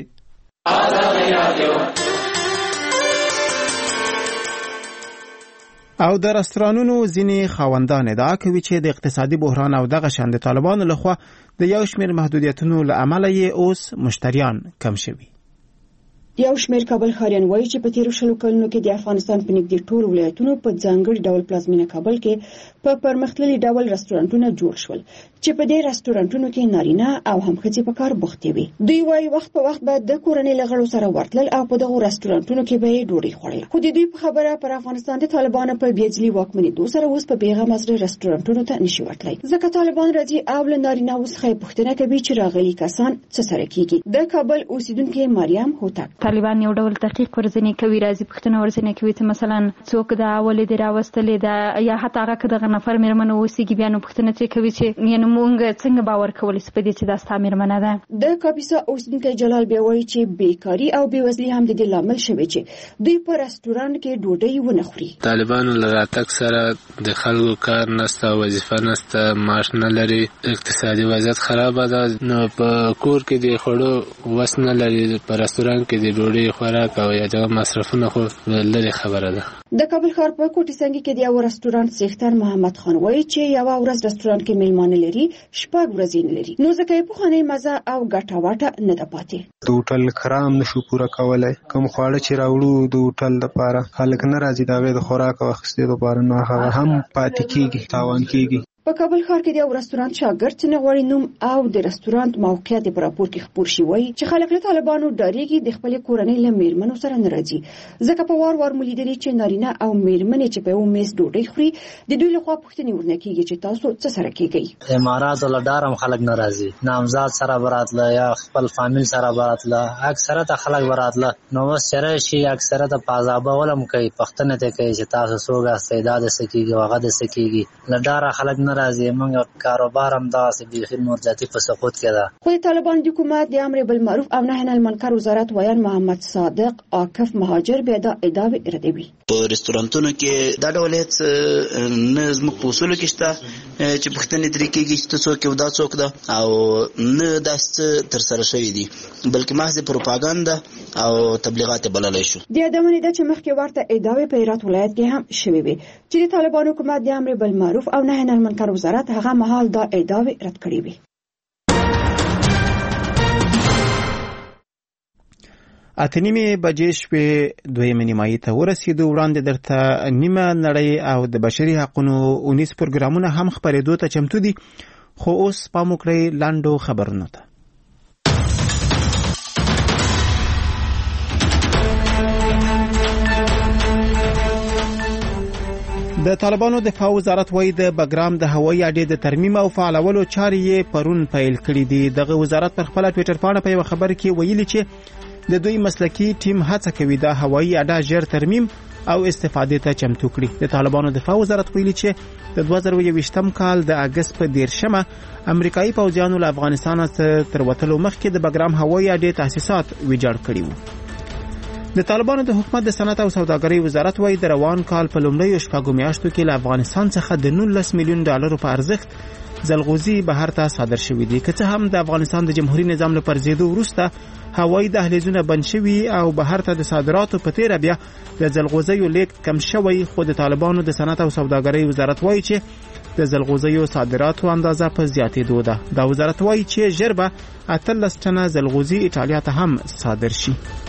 او د رستورانونو ځینې خاوندان ادعا کوي چې د اقتصادي بحران او دغه شان د طالبانو لخوا د یو شمېر محدودیتونو له امله یې اوس مشتریان کم شوي. یو شمېر کابل ښاریان وایي چې په تیرو شلو کلونو کې د افغانستان په نږدې ټولو ولایتونو په ځانګړي ډول پلازمینه کابل کې په پرمختللي ډول رستورانټونه جوړ شول چې په دې رستورانټونو کې نارینه او هم ښځې په کار بوختې وي. دوی وایي وخت په وخت به د کورنۍ له غړو سره ورتلل او په دغو رستورانټونو کې به یې ډوډۍ خوړله. خو د دوی په خبره پر افغانستان د طالبانو په بېځلي واکمنېدو سره اوس په بېغمه زړه رستورانټونو ته نشي ورتلی، ځکه طالبان راځي او له نارینه‌وو څخه یې پوښتنه کوي چې راغلي کسان څه سره کېږي. د کابل اوسیدونکې مریم هوتک طالبان یو ډول تحقیق ورځنی کوي، راځي پوښتنه ورځنی کوي چې مثلا څوک د اولې د راوستلې ده یا حتی هغه که دغه نفر مېرمنه اوسېږي بیا نو پوښتنه ترې کوي چې یعنې موږ څنګه باور کولی شو په دې چې دا ستا مېرمنه ده. د کاپیسا اوسیدونکی جلال بیا وایي چې بیکاري او بېوزلي هم د دې لامل شوی چې دوی په رستورانت کې ډوډۍ ونه خوري. طالبانو له راتګ سره د خلکو کار نشته، وظیفه نشته، معاش نه لري، اقتصادي وضعیت خرابه ده، نو په کور کې د خوړو وس نه لري، په رستورانت کې د ډوډۍ خوراک او یا دغه مصرفونه خو لرې خبره ده. د کابل ښار په کوټي سنګي کې د یو رستورانت څښتن محمد خان وایي چې یو ورځ رستورانت کې میلمانه لري، شپږ ورځې نه لري، نو ځکه یې پخوانۍ مزه او ګټه واټه نه ده پاتې. د هوټل کرام نشو پوره کولی، کوم خواړه چې راوړو د هوټل لپاره خلک نه راځي د هغې د خوراک او اخیستې لپاره، نو هغه هم پاتې کېږي، تاوان کېږي. په کابل ښار کې د یو رستورانت شاګرد چې نه غواړي نوم او د رستورانت موقعیت په راپور کې خپور شي وایي چې خلک له طالبانو ډارېږي د خپلې کورنۍ له میرمنو سره نه راځي، ځکه په وار وار مو لیدلي چې نارینه او میرمنې چې په یو میز ډوډۍ خوري د دوی لخوا پوښتنې ورنه کېږي چې تاسو څه سره کېږئ. اماراتو له ډاره هم خلک نه راځي، نامزاد سره به راتله یا خپل فامیل سره به راتله، اکثرته خلک به راتله، نو بس چې راشي اکثرته په عذابه ولم کوي، پوښتنه ترې کوي چې تاسو څوک یاستئ، دا د څه کېږي، هغه د څه کېږي، له ډاره خلک نه نه راځي. موږ کاروبار هم داسې بیخي نور ذاتي په سقوط کې ده. خو د طالبان د حکومت د امر بالمعروف او نهی عن المنکر وزارت ویان محمد صادق عاکف مهاجر بیا دا ادعا ردوي. په رستورانتونو کې دا ډول هیڅ نه زموږ په اصولو کې شته چې پوښتنې ترې کېږي چې ته څوک یې او دا څوک ده، او نه داسې څه ترسره شوي دي، بلکې محض پروپاګاندا او تبلیغات بللی شو. د یادونې ده چې مخکې ورته ادعاوې په هرات ولایت کې هم شوې وې چې د طالبان حکومت د امر بالمعروف او نهی عن المنکر وزارت هغه مهال دا ادعاوې رد کړې وې. اته نیمې بجې شوې دویمې نیمایي ته ورسېدو. وړاندې درته نیمه نړۍ او د بشري حقونو اونیز پروګرامونه هم خپرېدو ته چمتو دي، خو اوس پام وکړئ لاندو خبرونو ته. د طالبانو دفاع وزارت وایي د بګرام د هوایي اډې د ترمیم او فعالولو چارې یې پرون پیل کړې دي. دغه وزارت پر خپل ټویټر پاڼه په یو خبر کې ویلي چې د دوی مسلکی ټیم هڅه کوي د هوایي اډه ژر ترمیم او استفادې ته چمتو کړي. د طالبانو دفاع وزارت ویلي چې د دوه زره یوویشتم کال د اگست په دیرشمه امریکایي پوځیانو له افغانستان څخه تر وتلو مخکې د بګرام هوایي اډې تاسیسات ویجاړ کړي وو. د طالبانو د حکومت د صنعت او سوداګرۍ وزارت وایي د روان کال په لومړیو شپږو میاشتو کې له افغانستان څخه د نولس میلیون ډالرو په ارزښت ځلغوزي بهر ته صادر شوي دي. که څه هم د افغانستان د جمهوریت نظام له پرځېدو وروسته هوایي دهلیزونه بند شوي او بهر ته د صادراتو په تیره بیا د ځلغوزیو لیږد کم شوی، خو د طالبانو د صنعت او سوداګرۍ وزارت وایي چې د ځلغوزیو صادراتو اندازه په زیاتېدو ده. دا وزارت وایي چې ژر به اتلس ټنه ځلغوزي ایټالیا ته هم صادر شي.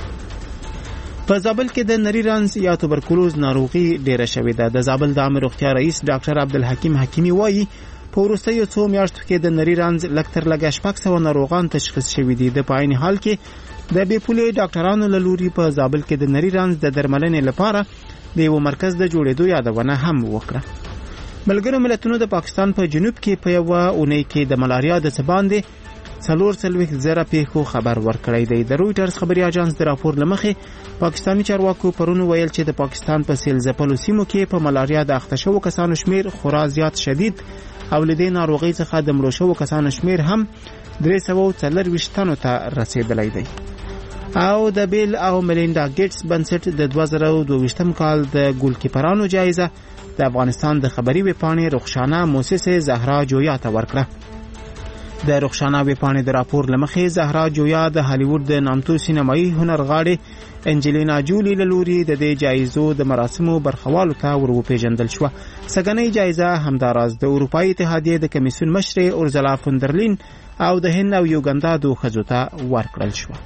په زابل کې د نری رنځ یا توبرکلوز ناروغي ډیره شوې ده. د زابل د عامه روغتیا رئیس ډاکټر عبدالحکیم حکیمی وایي په وروستیو څو میاشتو کې د نری رنځ لږ تر لږه شپږ سوه ناروغان تشخیص شوي دي. د په عین حال کې د بې پولې ډاکټرانو له لوري په زابل کې د نری رنځ د درملنې لپاره د یو مرکز د جوړېدو یادونه هم وکړه. ملګرو ملتونو د پاکستان په جنوب کې په یوه اونۍ کې د ملاریا د څه باندې څلور څلوېښت زره پیښو خبر ورکړی دی. د رویټرز خبري اژانس د راپور له مخې پاکستاني چارواکو پرون ویل چې د پاکستان په سیل ځپلو سیمو کې په ملاریا د اخته شوو کسانو شمیر خورا زیات شدید او له دې ناروغۍ څخه د مړو شوو کسانو شمیر هم درې سوه څلرویشت تنو ته رسیدلی دی. او د بیل او ملینډا ګیټس بنسټ د دوه زره دوه ویشتم کال د ګولکیپرانو جایزه د افغانستان د خبري ویبپاڼې رخشانه موسسې زهرا جویا ته ورکړه. د رخشانه ویبپاڼې د راپور له مخې زهرا جویا د هالیوډ د نامتو سینمایي هنرغاړې انجلینا جولی له لوري د دې جایزو د مراسمو برخوالو ته ور وپېژندل شوه. سږنۍ جایزه همداراز د اروپایي اتحادیې د کمیسیون مشرې اورزلا فوندرلین او د هند او یوګندا د ښځو ته ورکړل شوه.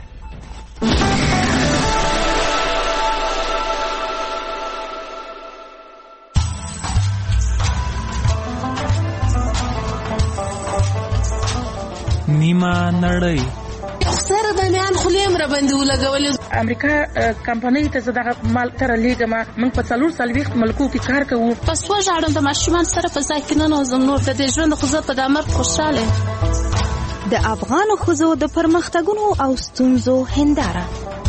نیمه نړۍ سره باندې خلیم را باندې ولګولې. امریکا کمپنۍ ته زه دغه مال تر لیږم. موږ په څلور څلوېښت ملکو کې کار کوو. په سوه ژاړم د ماشومان سره په ځای کې ننوځم. نور د دې ژوند خو زه په دا مرګ خوشحاله یم. د افغانو ښځو د پرمختګونو او ستونزو هنداره.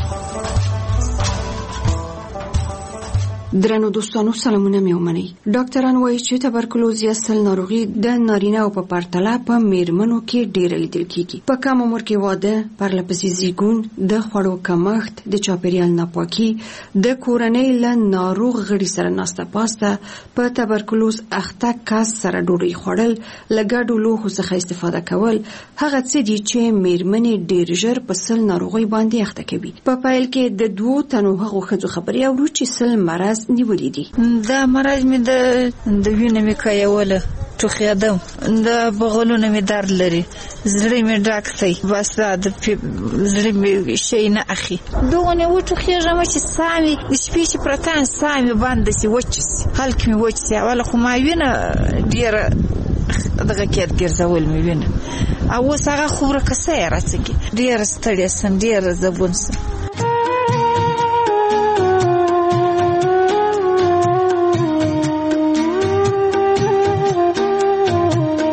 درنو دوستانو سلامونه مې ومنئ. ډاکټران وایي چې تبرکلوز یا سل ناروغي د نارینه او په پرتله په میرمنو کې ډېره لیدل کیږي. په کم عمر کې واده، پرلپسې زیږون، د خوړو کمښت، د چاپیریال ناپاکي، د کورنۍ له ناروغ غړي سره ناسته پاسته، په تبرکلوز اخته کس سره ډوډۍ خوړل، له ګډو لوښو څخه استفاده کول هغه څه دي چې میرمنې ډېر ژر په سل ناروغۍ باندې اخته کوي. په پیل کې د دوو تنو هغو ښځو خبرې اورو چې سل مرض نیولې دي. دا مرض مې د د وینې مې کایوله، ټوخېدم، د بغلونو مې درد لري، زړه مې ډاک دی، بس دا د زړه مې شی نه اخی. دغه وټوخېږم چې ساه مې د شپې چې پرته ساه مې بنده سي، وچ سي، هلک مې وچ سي. اوله خو ما وینه ډېره دغه کېد ګرځول مې وینه، او اوس هغه خو ورکه ساه یې راڅکي. ډېره ستړې سم، ډېره زبون سم.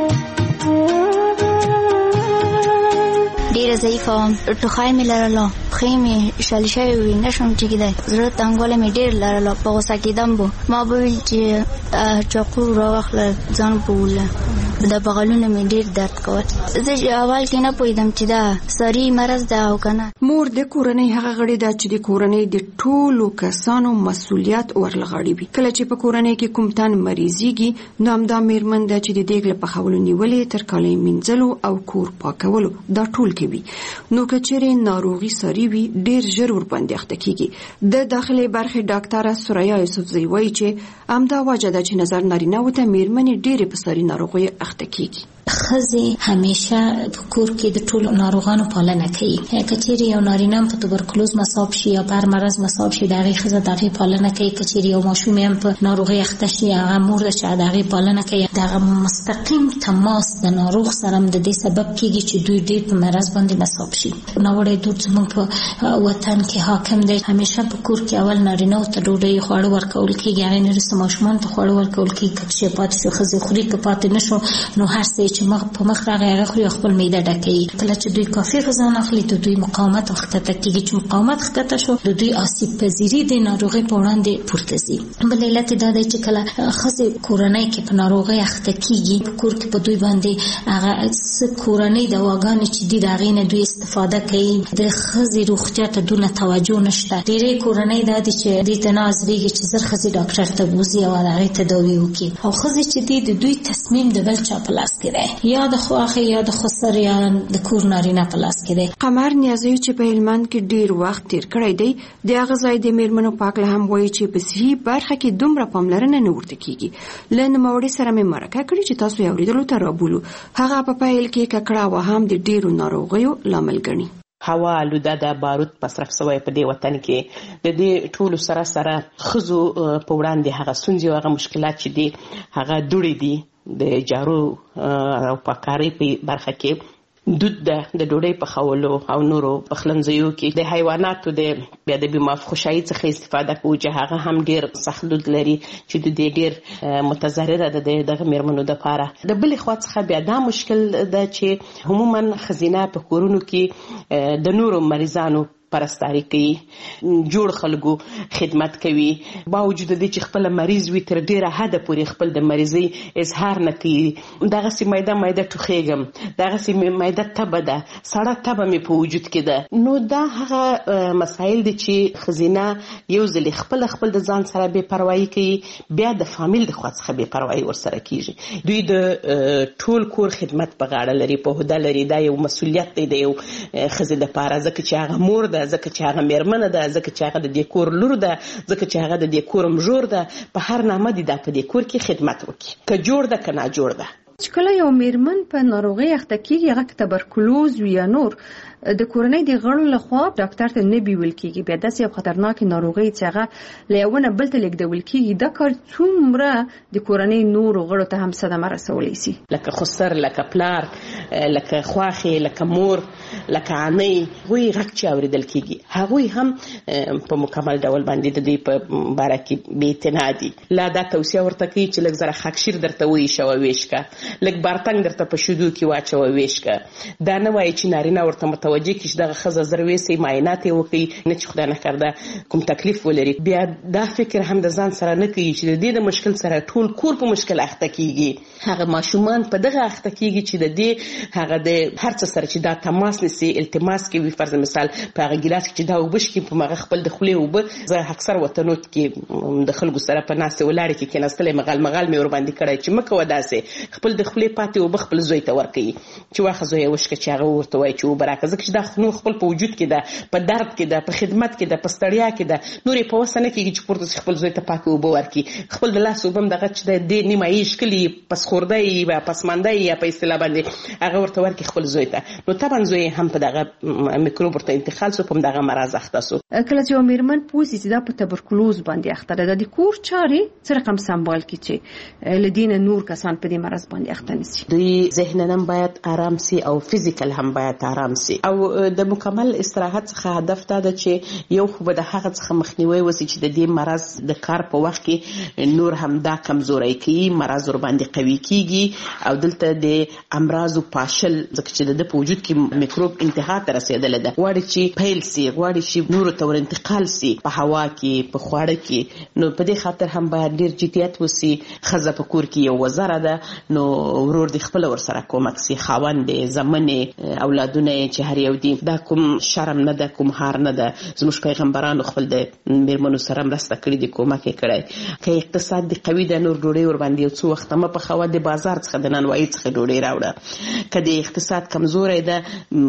ضعیفه وم، ټوخی مې لرله، خې مې شل شوی وي نشم چې کېدای زړه تنګوالی مې ډېر لرله په غوسه کېدم به ما به ویل چې چاقو راواخله ځان به ووله د بغلونه مې ډېر درد کول زه اول کې نه پوهېدم چې دا ساري مرض ده او که نه. مور د کورنۍ هغه غړي ده چې د کورنۍ د ټولو کسانو مسؤلیت ورلغاړي وي. کله چې په کورنۍ کې کوم تن مریضیږي نو همدا میرمن ده چې د دیګ له پخولو نیولې تر کالی مینځلو او کور پاکولو دا ټول کوي. نو که چیرې ناروغي ساري وي ډېر ژر ورباندې اخته کېږي. د داخلي برخې ډاکټره سوریا یوسفزۍ وایي چې همدا وجه ده چې نظر نارینه‌وو ته میرمنې ډېرې په ساري ناروغیو اخته کېږي. ښځې همیشه په کور کې د ټولو ناروغانو پالنه کوي. که چیرې یو نارینه په توبرکلوز مصاب شي یا په هر مرض مصاب شي د هغې ښځه د هغې پالنه کوي. که چیرې یو ماشوم هم په ناروغۍ اخته شي هغه مور ده چې د هغې پالنه کوي. د هغه مستقیم تماس د ناروغ سره هم د دې سبب کېږي چې دوی ډېر په مرض باندې مصاب شي. ناوړی دود زموږ په وطن کې حاکم دی. همیشه په کور کې اول نارینه‌و ته ډوډۍ خواړه ورکول کېږي، هغې نه وروسته ماشومانو ته خواړه ورکول کېږي. که څه پاتې شو ښځې خوري، که پاتې نه شو نو هر څه چې مخ په مخ راغی هغه خوري او خپل معده ډکوي. کله چې دوی کافي غذا نه اخلي د دوی مقاومت ښکته کېږي. چې مقاومت ښکته شو د دوی آسیب پذیري د ناروغۍ په وړاندې پورته ځي. بل علت دا دی چې کله ښځې کورنۍ کې په ناروغۍ اخته کېږي په کور کې په دوی باندې هغه څه کورنۍ دواګانې چې دي د هغې نه دوی استفاده کوي. د ښځې روغتیا ته دونه توجه نشته. ډېرې کورنۍ دا دي چې دې ته نه ازرېږي چې زر ښځې ډاکټر ته بوځي او د هغې تداوي وکړي. او ښځې چې دي د دوی تصمیم د بل چا په لاس کې دی، یا د خواښې یا د خسر یا د کور نارینه په لاس کې دی. قمر نیازی چې په هلمند کې ډېر وخت تیر کړی دی د هغه ځای د میرمنو په هکله هم وایي چې په صحي برخه کې دومره پاملرنه نه ورته کېږي. له نوموړي سره مې مرکه کړې چې تاسو یې اورېدلو ته رابولو. هغه په پیل کې ککړه وهم د ډېرو ناروغیو لامل ګڼي. هوا آلوده ده، بارود مصرف شوی په دې وطن کې. د دې ټولو سره سره ښځو په وړاندې هغه ستونزې او هغه مشکلات چې دي هغه دوړې دي. د جارو او پاکارۍ په برخه کې دود ده، د ډوډۍ پخولو او نورو پخلنځیو کې د حیواناتو د بیا د بیمافخوشایي څخه استفاده کوو چې هغه هم ډېر سخت دود لري چې د دې ډېر متضرره ده د دغه میرمنو دپاره. د بلې خوا څخه بیا دا مشکل ده چې عموما ښځینه په کورونو کې د نورو مریضانو پرستاری کوي، جوړ خلکو خدمت کوي، باوجود د دې چې خپل مریض وي تر ډیره حده پورې خپل د مریضۍ اظهار نه کوي. دغسې میده میده ټوخېږم، دغسې میده تبه ده، سړه تبه مې په وجود کې ده. نو دا هغه مسایل دي چې ښځینه یو ځلې خپل خپل د ځان سره بې پروایي کوي، بیا د فامیل د خوا څخه بې پروایي ورسره کېږي. دوی د ټول کور خدمت په غاړه لري، په عهده لري. دا یو مسؤلیت دی د یو ښځې دپاره، ځکه چې هغه مور ده، ځکه چې هغه میرمنه ده، ځکه چې هغه د دې کور لور ده، ځکه چې هغه د دې کور مژور ده. په هر نامه دي دا په دې کور کې خدمت وکړي، که جوړ ده که ناجوړ ده. چې کله یو میرمن په ناروغۍ اخته کېږي، هغه تبرکلوز وي یا نور، د کورنۍ د غړو لخوا ډاکټر ته نه بیول کېږي. بیا داسې یو خطرناکې ناروغۍ چې هغه له یو نه بل ته لیږدول کېږي، دا کار څومره د کورنۍ نورو غړو ته هم صدمه رسولی سي. لکه خسر، لکه پلار، لکه خواښې، لکه مور، لکه عنۍ، هغوی غږ چې اورېدل کېږي هغوی هم په مکمل ډول باندې د دوی په باره کې بې اعتنا دي. لا دا توصیه ورته کوي چې لږ زره خاکشیر درته وایشوه ویش که، لږ بارتنګ درته په شیدو کې واچوه ویش که. دا نه وایي چې نارینه ورته متوجه کړي چې دغه ښځه زر ویسئ، معاینات یې وکړي، نه چې خدای نکرده کوم تکلیف ولري. بیا دا فکر هم د ځان سره نه کوي چې د دې د مشکل سره ټول کور په مشکل اخته کېږي. هغه ماشومان په دغه اخته کېږي چې د دې هغه د هر څه سره چې دا تماس نیسي، التماس کوي. فرض مثال په هغه ګیلاس کې چې دا اوبه شکي، په هغه خپل د خولې اوبه، زه اکثر وطنو کې د خلکو سره په ناستې ولاړې کې کېناستلی، مغال مغال مې ورباندې کړی چې مه کوه داسې. خپل د خولې پاتې اوبه خپل زوی ته ورکوي چې واخه زویه وشکه، چې هغه ورته وایي چې اوبه راکړه، ځکه چې دا نو خپل په وجود کې ده، په درد کې ده، په خدمت کې ده، په ستړیا کې ده. نور یې په وسه نه کېږي چې پورته شي خپل زوی ته پاکې اوبه ورکړي. خپل د لاس اوبه هم دغه چې دی نیمایي ښکلي، پسخورده یي یا پسمانده یي یا په اصطلاح باندې هغه ورته ورکړي خپل زوی ته. نو طبعا زوی هم په دغه میکروب ورته انتقال سو، په دغه مرض اخته سو. کله چې یو میرمن پوه سي چې دا په تبرکلوز باندې اخته ده، د کور چارې څه رقم سمبال کړي چې له دې نه نور کسان په دې مرض باندې اخته نه سي. دوی ذهناً هم باید آرام سي او فزیکل هم باید آرام سي. او د مکمل استراحت څخه هدف دا ده چې یو خو به د هغه څخه مخنیوي وسی چې د دې مرض د کار په وخت کې نور هم دا کمزوري کوي، مرض ور باندې قوي کیږي او دلته د امراض پاشل ځکه چې د په وجود کې میکروب انتها ته رسیدل ده، غواړي چې پیل سي، غواړي چې نور ته ور انتقال سي په هوا کې په خواړه کې. نو په دې خاطر هم باید ډیر جديت وسی. خزه په کور کې یو وزره ده، نو ورور د خپل ور سره کومک سي، خاوند زمنه اولادونه چې هر یو دي، دا کوم شرم نه ده، کوم هار نه ده. زموږ پیغمبرانو خپل د میرمنو سره مرسته کړې دي، کومک یې کړی. که اقتصاد د قوي د نور ډوډۍ ور باندې یو څو وخت ما په خوا د بازار څخه د نانوایي څخه ډوډۍ راوړه. که د اقتصاد کمزوري ده،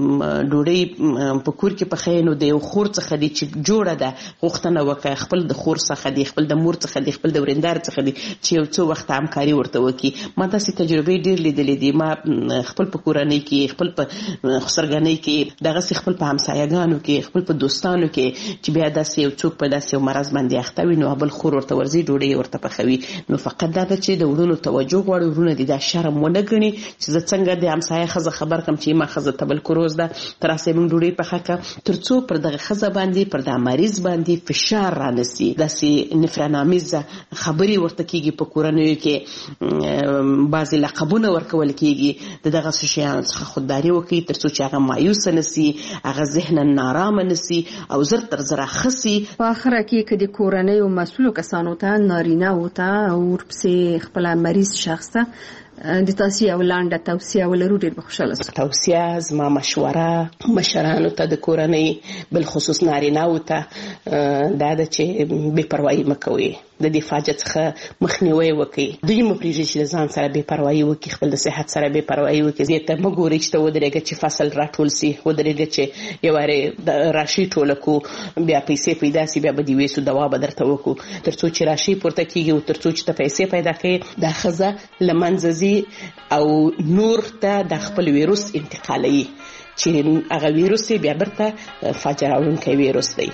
ډوډۍ په کور کې پخې نو د یو خور څخه دي چې جوړه ده غوښتنه وکړه، خپل د خور څخه دي، خپل د مور څخه دي، خپل د ورندار څخه دي چې یو څو وخت همکاري ورته وکړي. ما داسې تجربې ډېر لیدلې دي. ما خپل په کورنۍ کې، خپل په خسرګنۍ کې، دغه خپل په همسایګانو کې، خپل په دوستانو کې چې بیا داسې یو څوک په داسې یو مرض باندې اخته وي نو بل خور ورته ورځي ډوډۍ ورته پخوي. نو فقط دا ده چې د ورونو توجه غواړي، ورونه دي دا شرم ونه ګڼي چې زه څنګه د همسایه ښځه خبر کم چې ما ښځه تبل کروز ده تر اسې موږ ډوډۍ پخه کړه، تر څو پر دغه ښځه باندې پر د مریض باندې فشار را نسی. داسې نفرانامیز خبرې ورته کېږي په کورنیو کې، بعضې لقبونه ورکول کېږي. د دغه شیانو څخه خودداري وکړي تر څو چې هغه مایوسه نسی، هغه ذهنا نارامه نسی او زر تر زره خسي. په اخره کې که د کورنۍ او مسؤلو کسانو ته، نارینه او ته او ورپسې خپل مریض شخص ته د تاسو یو لاندې توصیه ولرو، ډېر به خوشاله سم. توصیه زما مشوره مشرانو ته د کورنۍ بل خصوص نارینه او ته دا ده چې بې پروايي مکوي، د دې فاجعه څخه مخنیوي وکړي. دوی مو پرېږدي چې ځان سره بې پروايي وکړي، خپل د صحت سره بې پروايي وکړي. دې ته مه ګورئ چې ته ودرېږه چې فصل راټول سي، ودرېږه چې یو وارې راشي ټوله کو، بیا پیسې پیدا سي، بیا به دې ویسو دوا به درته وکړو، تر څو چې راشي پورته کېږي او تر څو چې ته پیسې پیدا کړې. دا ښځه له منځه ځي او نور ته د خپل ویروس انتقالوي چې هغه ویروس بیا برته فاجعه راوړونکی ویروس دی.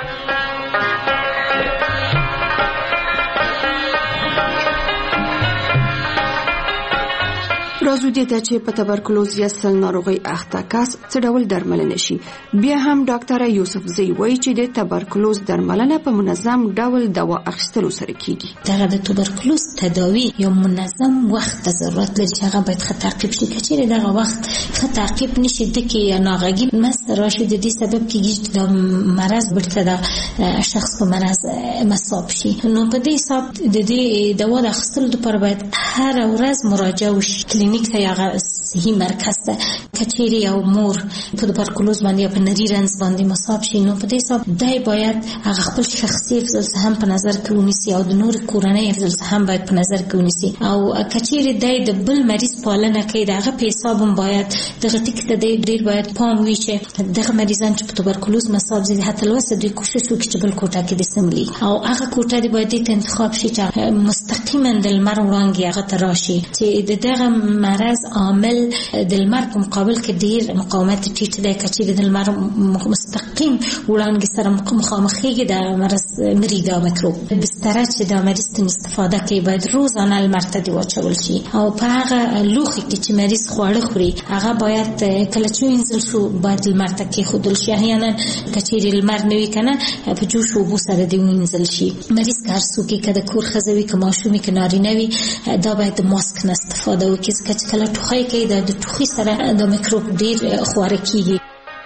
راځو دې ته چې په تبرکلوز یا سل ناروغي اخته کس څه ډول درملنه شي. بیا هم ډاکټر یوسف زئی وایي چې د تبرکلوز درملنه په منظم ډول دوا اخیستلو سره کیږي. دغه د تبرکلوز تداوی یو منظم وخت ته ضرورت لري چې هغه باید ښه تعقیب شي. که چیرې دغه وخت ښه تعقیب نشي، د کې یا ناغږي مس راشي، د دې سبب کېږي چې د مرض بیرته د شخص په مرض مصاب شي. نو په دې حساب د دې دوا د اخیستلو لپاره باید هره ورځ مراجعه وشي. کلینیک ته یا صحي مرکز ته که چیرې یو مور په تبرکلوز باندې یا په نري رنځ باندې مصاب شي، نو په دې حساب دی باید هغه خپل شخصي افضل هم په نظر کې ونیسي او د نور کورنۍ افضل هم باید په نظر کې ونیسي. او که چیرې دی د بل مریض پالنه کوي، د هغه په حساب هم باید دغه ټکي ته دی ډېر باید پام وي چې دغه مریضان چې په تبرکلوز مصاب دي حتی لوسه دوی کوشش وکړي چې بل کوټه کې د سملي او هغه کوټه دی باید د انتخاب شي چې مستقیما د لمر وړانګې هغه ته راشي، چې د دغه مرض عامل د لمر په مقابل کې ډیر مقاومت ټیټ دی. که چیرې د لمر مستقیم وړانګې سره مخامخېږي د مرض مري دا میکروب، بستره چې د مریض ته استفاده کوي باید روزانه لمر ته دی واچول شي. او په هغه لوښي کې چې مریض خواړه خوري هغه باید کله چې وینځل شو باید لمر ته کېښودل شي. احیانا که چیرې لمر نه وي که نه په جوش اوبو سره دی وینځل شي. مریض که هر څوک وي، که د کور ښځه وي، که ماشوم وي، که نارینه وي، دا باید د ماسک نه استفاده وکړي ځکه چې کله ټوخی کوي د ټوخي سره د میکروب ډیر خواره کیږي.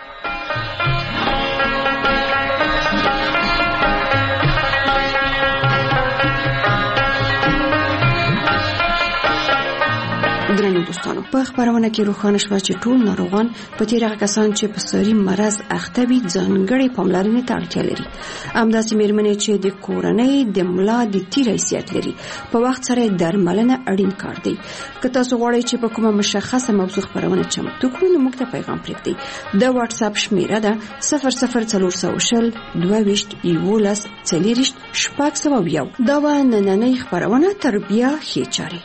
درنو دوستانو، په خبرونه کې روښانه شوه چې ټول ناروغان په تیر هغه کسان چې په ساري مرض اخته وي ځانګړې پاملرنې ته اړتیا لري. همداسې مېرمنې چې د کورنۍ د ملا د تیر حیثیت لري په وخت سره درملنه اړین کار دی. که تاسو غواړئ چې په کومه مشخصه موضوع خبرونه چمتو کړو نو موږ ته پیغام پرېږدئ. د واتس اپ شمیره ده صفر صفر څلور سوه شل دوه ویشت یولس څلېرویشت شپږ سوه یو. دا وه نننۍ خبرونه تر بیا ښې چارې.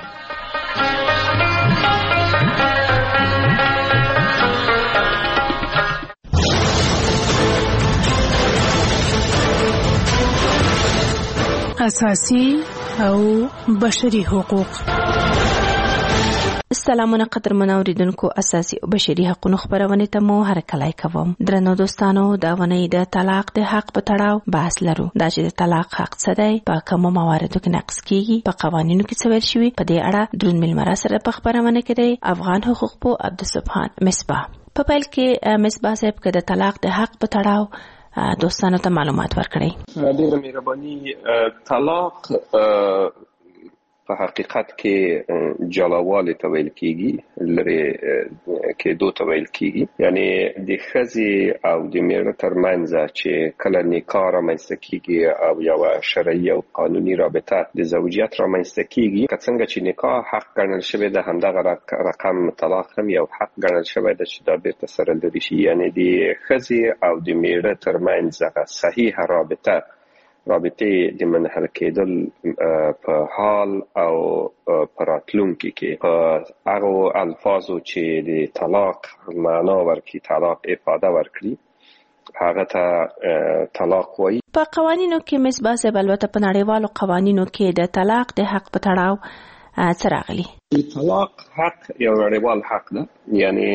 اساسي او بشري حقوق. سلامونه قدرمن اوریدونکو، اساسي او بشري حقوقو خبرونه ته مو هرکلای کوم. درنو دوستانو، دا ونې د طلاق د حق په تړاو بحث لرو. دا چې د طلاق حق څه دی، په کومو مواردو کې نقض کیږي، په قوانینو کې څه ویل شوي، په دې اړه درون ملمرا سره په خبرونه کې دی افغان حقوق پو عبدالسبحان مصباح. په پیل کې مصباح صاحب کې د طلاق د حق په تړاو دوستانو ته معلومات ورکړئ. ډېره مهرباني. طلاق په حقیقت کې جلاوالی ته ویل کیږي، لري کېدو ته ویل کیږي. یعنی د ښځې او د میړه ترمنځ چې کله نکاح رامنځته کیږي او یوه شرعي او قانوني رابطه د زوجیت رامنځته کیږي، که څنګه چې نکاح حق ګڼل شوی ده، همدغه رقم طلاق هم یو حق ګڼل شوی ده چې دا بیرته سره لري شي. یعنی د ښځې او د میړه ترمنځ هغه صحیحه رابطه رابطه د منحل کېدل په حال او په راتلونکي کې په هغو الفاظو چې د طلاق معنا ورکړي، طلاق افاده ورکړي، هغه ته طلاق وایي. په قوانینو کې مصباح صاحب، البته په نړیوالو قوانینو کې د طلاق د حق په تړاو څه راغلي؟ طلاق حق یو نړیوال حق ده. یعنی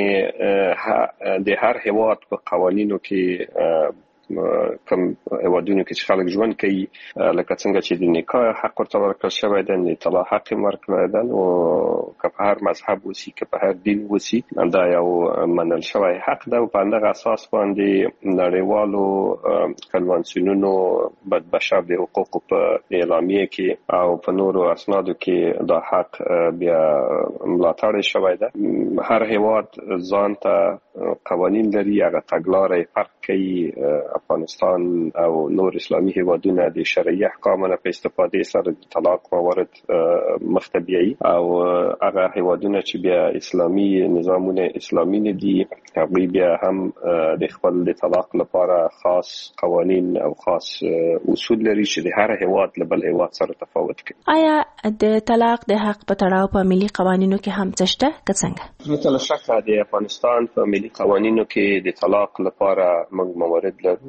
د هر هیواد په قوانینو کې کوم هیوادونو کې چې خلک ژوند کوي، لکه څنګه چې د نکاح حق ورته ورکړل شوی دی، د طلاق حق هم ورکړل دی. او که په هر مذهب وسی، که په هر دین وسی، دا یو منل شوی حق ده. او په همدغه اساس باندې نړیوالو کنوانسیونونو بشر د حقوقو په اعلامیه کې او په نورو اسنادو کې دا حق بیا ملاتړ شوی ده. هر هیواد ځان ته قوانین لري، هغه تګلارې فرق کوي. افغانستان او نور اسلامي هیوادونه د شرعي احکامو په استفاده سره د طلاق موارد مخته بیایي، او هغه هیوادونه چې بیا اسلامي نظامونه اسلامي نه دي، هغوی بیا هم د خپل د طلاق لپاره خاص قوانین او خاص اصول لري چې د هر هیواد له بل هیواد سره تفاوت کوي. آیا د طلاق د حق په تړاو په ملي قوانینو کې هم څه شته که څنګه؟ مثلا شکه د افغانستان په ملي قوانینو کې د طلاق لپاره موږ موارد لرو.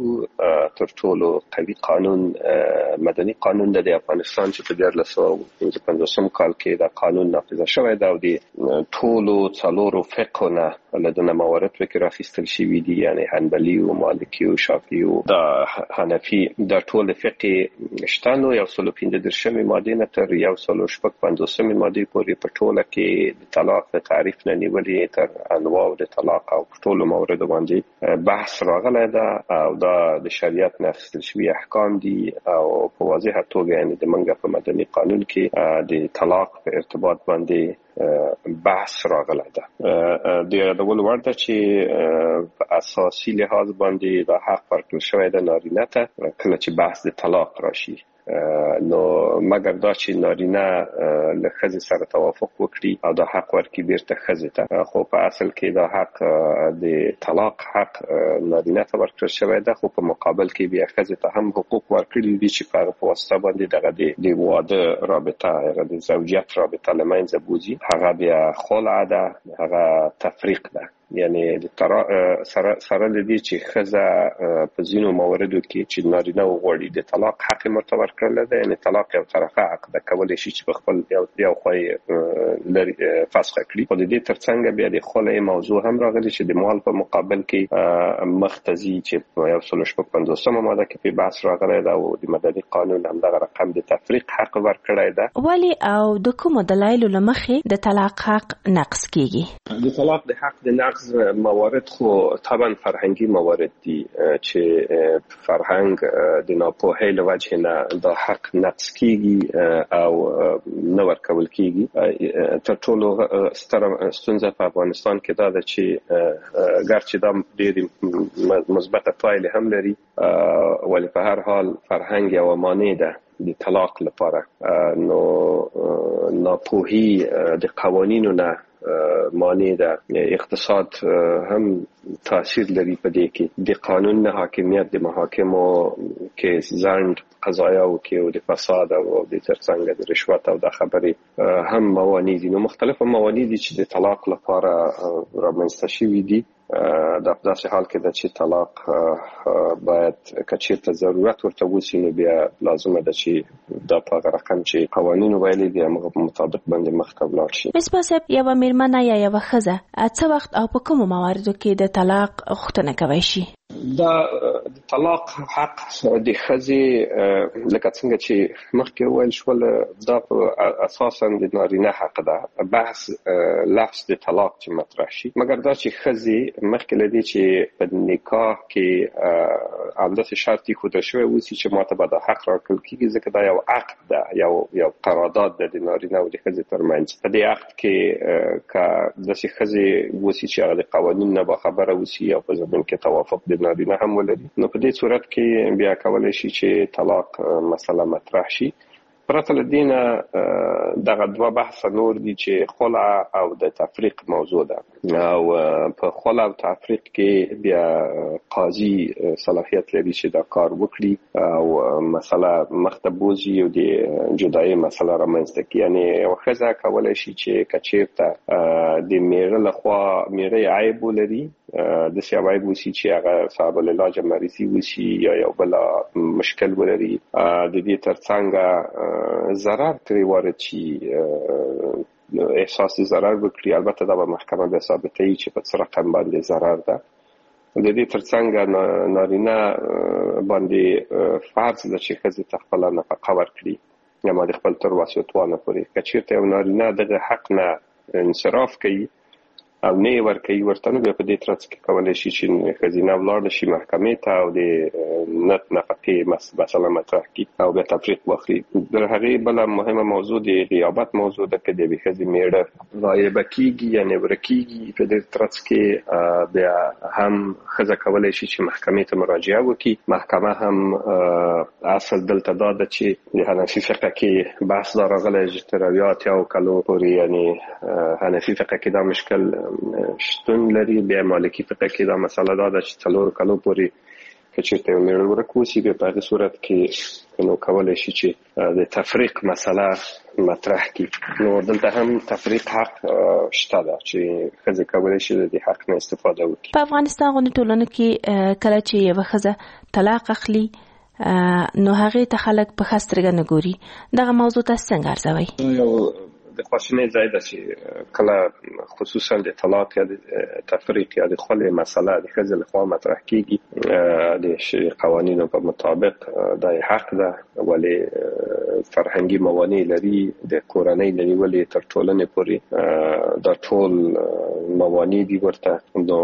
تر ټولو قوي قانون مدني قانون د افغانستان چې په دیارلس سوه پنځه پنځوسم کال کې دا قانون نافذ شوی دی، او د ټولو څلورو فقهونه له دونه موارد پکې راخیستل شوي دي. یعنی حنبلي او مالکي او شافعي او دا حنفي، دا ټول فقه شته. نو یو سل پنځه دېرشمې مادې نه تر یو سل شپږ پنځوسمې مادې پورې په ټوله کې د طلاق د تعریف نه نیولې تر انواع د طلاق او ټولو موردو باندې بحث راغلی ده، او دا د شریعت نه اخیستل شوي احکام دي. او په واضحه توګه یعنی د منګه په مدني قانون کې د طلاق په ارتباط باندې بحث راغلی ده. د یادولو وړ ده چې په اساسي لحاظ باندې دا حق ورکړل شوی ده نارینه ته کله چې بحث د طلاق راشي. نو مګر دا چې نارینه له ښځې سره توافق وکړي او دا حق ورکړي بیرته ښځې ته، خو په اصل کې دا حق د طلاق حق نارینه ته ورکړل شوی ده، خو په مقابل کې بیا ښځې ته هم حقوق ورکړي دي چې په هغه په واسطه باندې دغه د واده رابطه، هغه د زوجیت رابطه له منځه بوځي. هغه بیا خلع ده، هغه تفریق ده. یعنی سره سره لدی چې ښځه په ځینو مواردو کې چې نارینه وغواړي د طلاق حق مرته ورکړل ده. یعنی طلاق یو طرفه حق ده، کولی شي چې په خپل یو یو خوی لري فسخ کړي. خو د دې ترڅنګ بیا د خلع موضوع هم راغلی چې د مال په مقابل کې مختزي چې په یو سل شپږ پنځوسمه ماده کې په بحث راغلی ده، او د مدني قانون هم دغه رقم د تفریق حق ورکړی ده. ولی او د کومو دلایلو له مخې د طلاق حق نقض کیږي؟ د طلاق د حق د نقض موارد خو طبعا فرهنګي موارد دي چې فرهنګ د ناپوهۍ له وجې نه دا حق نقض کیږي او نه ورکول کیږي. تر ټولو ستره ستونزه په افغانستان کې دا ده چې ګرچې دا ډېرې مثبته پایلې هم لري، ولی په هر حال فرهنګ یوه مانع ده د طلاق لپاره. نو ناپوهي د قوانینو نه مانع ده. اقتصاد هم تاثیر لري په دې کې. د قانون نه حاکمیت د محاکمو کې ځنډ قضایاو کې او د فساد او د ترڅنګ د رشوت او د خبرې هم موانع دي. نو مختلفه موانع دي چې د طلاق لپاره رامنځته شوي دي. د داسې حال کې د چې طلاق باید کچیرته ضرورت ورته وسی نو بیا لازمه ده چې د په رقم چې قوانینو ویلي دي هغه په مطابق باندې مخته ولاړ شي. مصباح صاحب، یوه میرمنه یا یوه ښځه څه وخت او په کومو مواردو کې د طلاق غوښتنه کولی شي؟ دا د طلاق حق د ښځې لکه څنګه چې مخکې وویل شول دا په اساسا د نارینه حق ده. بحث لفظ د طلاق چې مطرح شي، مګر دا چې ښځې مخکې له دې چې په نکاح کې همداسې شرط ایښودل شوی اوسي چې ماته به دا حق راکړل کېږي، ځکه دا یو عقد ده، یو یو قرارداد ده د نارینه او د ښځې ترمنځ. په دې عقد کې که داسې ښځې اوسي چې هغه د قوانینو نه باخبره اوسي او په زمین کې توافق د نارینه هم ولري، نو په دې صورت کې بیا کولی شي چې طلاق مسله مطرح شي. پرته له دې نه دغه دوه بحث نور دي چې خلع او د تفریق موضوع ده، او په خلع او تفریق کې بیا قاضي صلاحیت لري چې دا کار وکړي او مسله مخته بوځي او د جدایي مسله رامنځته کړي. یعنې یوه ښځه کولی شي چې که چېرته د میړه لخوا میړه عیب ولري، داسې یو عیب وشي چې هغه صاحب العلاج مریضي وشي یا یو بل مشکل ولري، د دې ترڅنګ ضرر ترې وارد شي، احساس ضرر وکړي. البته دا به محکمه بیا ثابتوي چې په څه رقم باندې ضرر ده. د دې ترڅنګ نارینه باندې فرض ده چې ښځې ته خپله نفقه ورکړي یا ما د خپل تر وسعتوانه پورې. که چېرته یو نارینه دغه حق نه انصراف کوي او نه یې ورکوي ورته، نو بیا په دې ترڅ کې کولی شي چې ښځینه ولاړه شي محکمې ته او د نت نفقې مسله مطرح کړي او بیا تفریق واخلي. د هغې بله مهمه موضوع د غیابت موضوع ده. که د یوې ښځې میړه غایبه کېږي یعنې ورک کېږي، په دې ترڅ کې بیا هم ښځه کولی شي چې محکمې ته مراجعه وکړي. محکمه هم اصل دلته دا ده چې د حنفي فقه کې بحث دا راغلی چې تر اویا اتیاو کلو پورې، یعنې حنفي فقه کې دا مشکل شتون لري. بیا مالکي فقه کې دا مسله دا ده چې څلور کلو پورې که چېرته یو میړه ورک وشي، بیا په هغې صورت کې نو کولی شي چې د تفریق مسله مطرح کړي. نو دلته هم تفریق حق شته ده چې ښځې کولی شي د دې حق نه استفاده وکړي. په افغانستان غوندې ټولنو کې کله چې یوه ښځه طلاق اخلي نو هغې ته خلک په ښه سترګه نه ګوري. دغه موضوع تاسو څنګه ارزوئ؟ د خواشینۍ ځای ده چې کله خصوصا د طلاق یا د تفریق یا د خلع مسله د ښځې لخوا مطرح کېږي، د قوانینو په مطابق دا حق ده، ولې فرهنګي موانع لري، د کورنۍ نه نیولې تر ټولنې پورې دا ټول موانع دي ورته. نو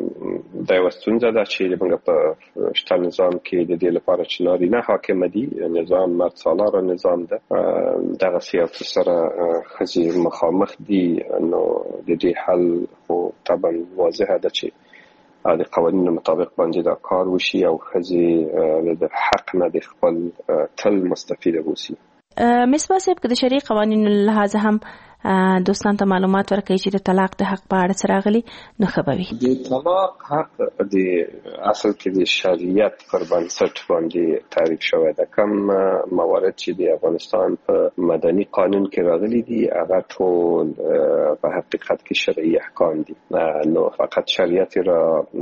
دا یوه ستونزه ده چې موږ په شته نظام کې د دې لپاره چې نارینه حاکمه دي، نظام مرد سالاره نظام ده، دغسې یو څه سره ښځې مخامخ دي. نو د دې حل خو طبعا واضحه ده چې د قوانینو مطابق باندې دا کار وشي او ښځې د حق نه د خپل تل مستفیده وشي. مصباح صاحب، که د شرعي قوانینو له لحاظه هم دوستان ته معلومات ورکوي چې د طلاق د حق په اړه څه راغلي، نو ښه به وي. د طلاق حق د اصل کې د شریعت پر بنسټ باندې تعریف شوی ده. کم موارد چې د افغانستان په مدني قانون کې راغلي دي هغه ټول په حقیقت کې شرعي احکام دي. نو فقط شریعت را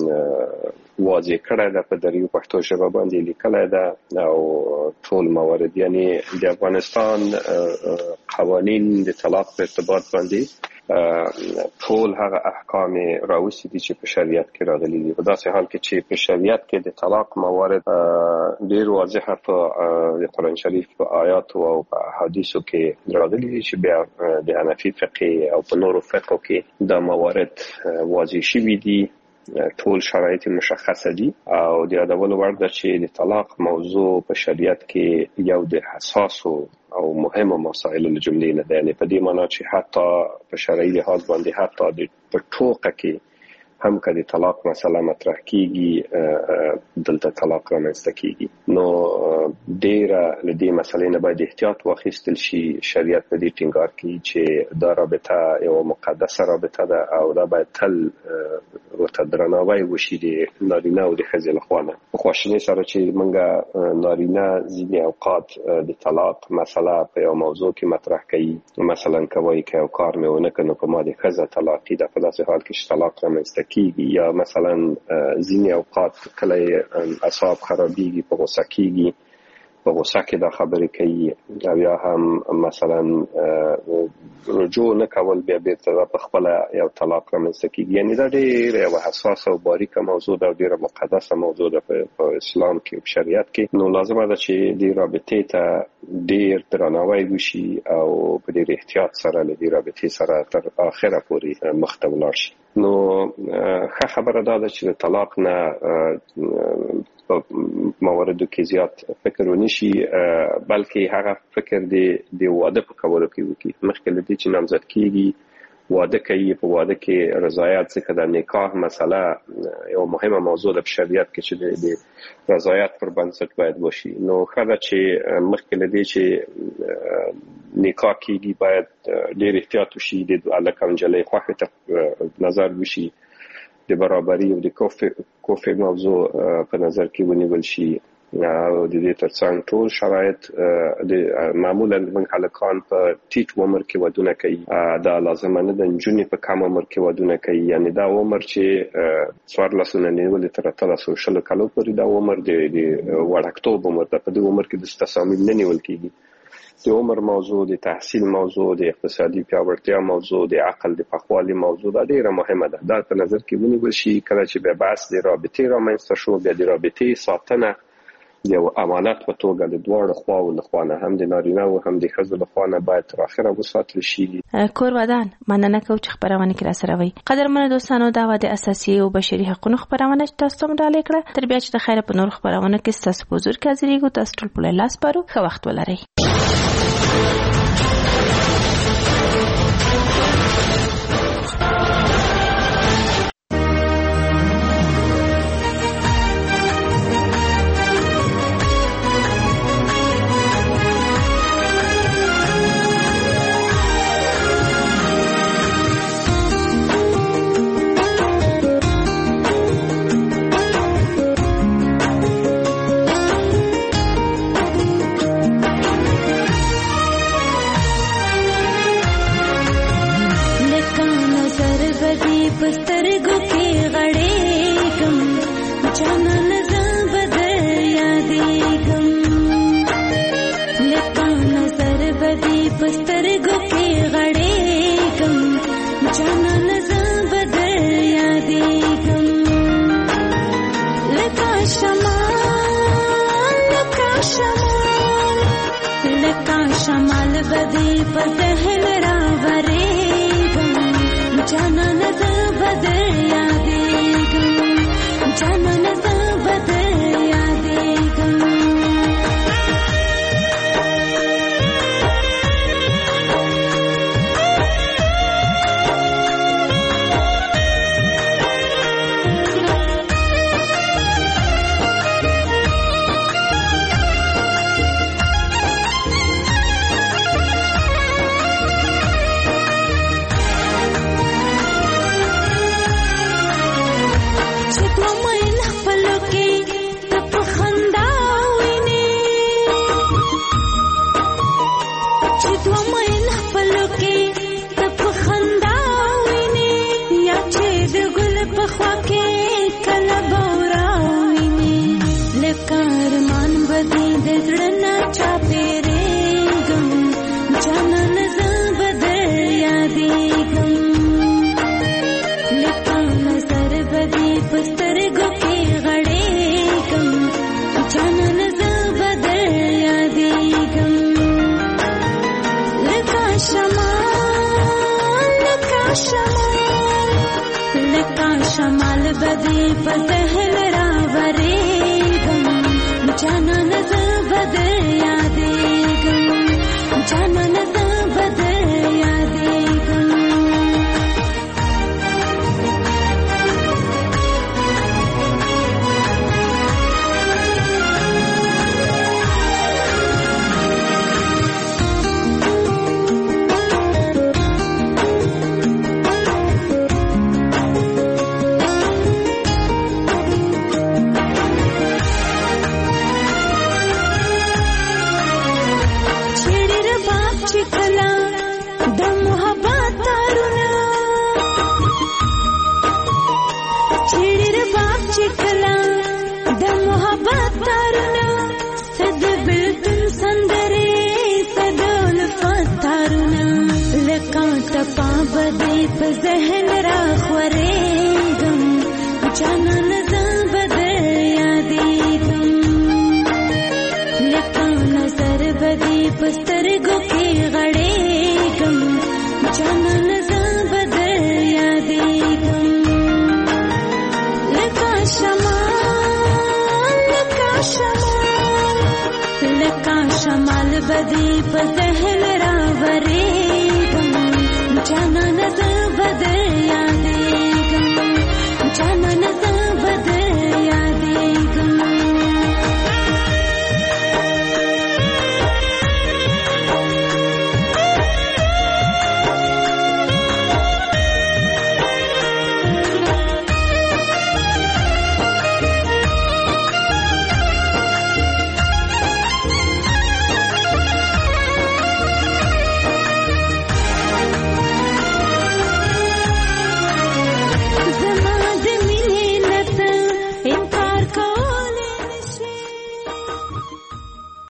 واضح کړی ده، په دریو پښتو ژبه باندې لیکلی ده او ټول موارد، یعنی د افغانستان قوانین د طلاق په ارتباط باندې ټول هغه احکام راوستي دي چې په شریعت کې راغلي دي. په داسې حال کې چې په شریعت کې د طلاق موارد ډېر واضحه په د قرآن شریف په آیاتو او په احادیثو کې راغلي دي، چې بیا د حنفي فقه او په نورو فقهو کې دا موارد واضح شوي دي، ټول شرایط مشخصه دي. او د یادولو وړ ده چې د طلاق موضوع په شریعت کې یو د حساسو او مهمو مسایلو له جملې نه ده. یعنې په دې معنا چې حتی په شرعي لحاظ باندې حتی د په ټوکه کې هم که د طلاق مسله مطرح کېږي دلته طلاق رامنځته کېږي. نو ډېره له دې مسلې نه باید احتیاط واخیستل شي. شریعت په دې ټینګار کوي چې دا رابطه یوه مقدسه رابطه ده او دا باید تل ورته درناوی وشي د نارینه او د ښځې لخوا نه. په خواشینۍ سره چې موږ نارینه ځینې اوقات د طلاق مسله په یو موضوع کې مطرح کوي، مثلا که وایي که یو کار مې ونه کړ نو په ما د ښځه طلاقي ده، په داسې حال کې چې طلاق رامنځته کیږي یا مثلا ځینې اوقات کله اعصاب خرابېږي په غوسه کیږي په غوسه کې دا خبرې کوي او یا هم مثلا رجوع نه کول بیا بیرته په خپل یو طلاق رامنځته کیږي. یعنی دا ډېره یو حساسه او باریکه موضوع ده او ډېره مقدسه موضوع ده په اسلام کې او شریعت کې. نو لازمه ده چې دې رابطې ته ډېر درناوی وشي او په ډېر احتیاط سره له دې رابطې سره تر اخره پورې مخته ولاړ شي. نو ښه خبره دا ده چې د طلاق نه په مواردو کې زیات فکر ونشي بلکې هغه فکر دی د واده په کولو کې وکړي. مخکې له دې چې نامزد کیږي واده کوي په واده کې رضایت څخه د نکاح مسله یو مهمه موضوع ده په شریعت کې چې د رضایت پر بنسټ باید وشي. نو ښه ده چې مخکې له دې چې نکاح کیږي باید ډېر احتیاط وشي د هلک او نجلۍ خوښې ته نظر وشي د برابرۍ او د کوفې موضوع په نظر کې ونیول شي او د دې ترڅنګ ټول شرایط د معمولا موږ هلکان په ټیټ عمر کې ودونه کوي دا لازمه نه ده نجونې په کم عمر کې ودونه کوي. یعنی دا عمر چې څوارلس نه نیولې تر اتلس او شلو کالو پورې دا عمر د وړکتوب عمر ده. په دې عمر کې د تصامیم نه نیول کېږي. د عمر موضوع د تحصیل موضوع د اقتصادي پیاوړتیا موضوع د عقل د پخوالي موضوع دا ډیره مهمه ده. دا په نظر کې ونیول شي کله چې به بحث د رابطې رامنځته شو بیا د رابطې ساتنه یو امانت په توګه د دواړو خواو له خوا نه هم د نارینه او هم د ښځو له خوا نه باید تر اخره وساتل شي. کور ودان مننه کوم چې خبرونه کې را سره وي. قدرمنو دوستانو دا و د اساسي او بشري حقوقو خبرونه چې تاسو ته ډالې کړه. تر بیا چې د خیره په نور خبرونه کې تاسو په حضور کې حاضرېږو. تاسو ټول په لاس پارو ښه وخت ولرئ. بلتون سندرې سدول فتارونه لکه ټپا بدې په ذهن راخورېږم جانان زه به در یادېږم لکه نظر بدې په سترګو کې غړېږم جانان زه به در یادېږم لکه شمال لکه شمال لکه شمال بدې په ذهن راورېږم جانان زه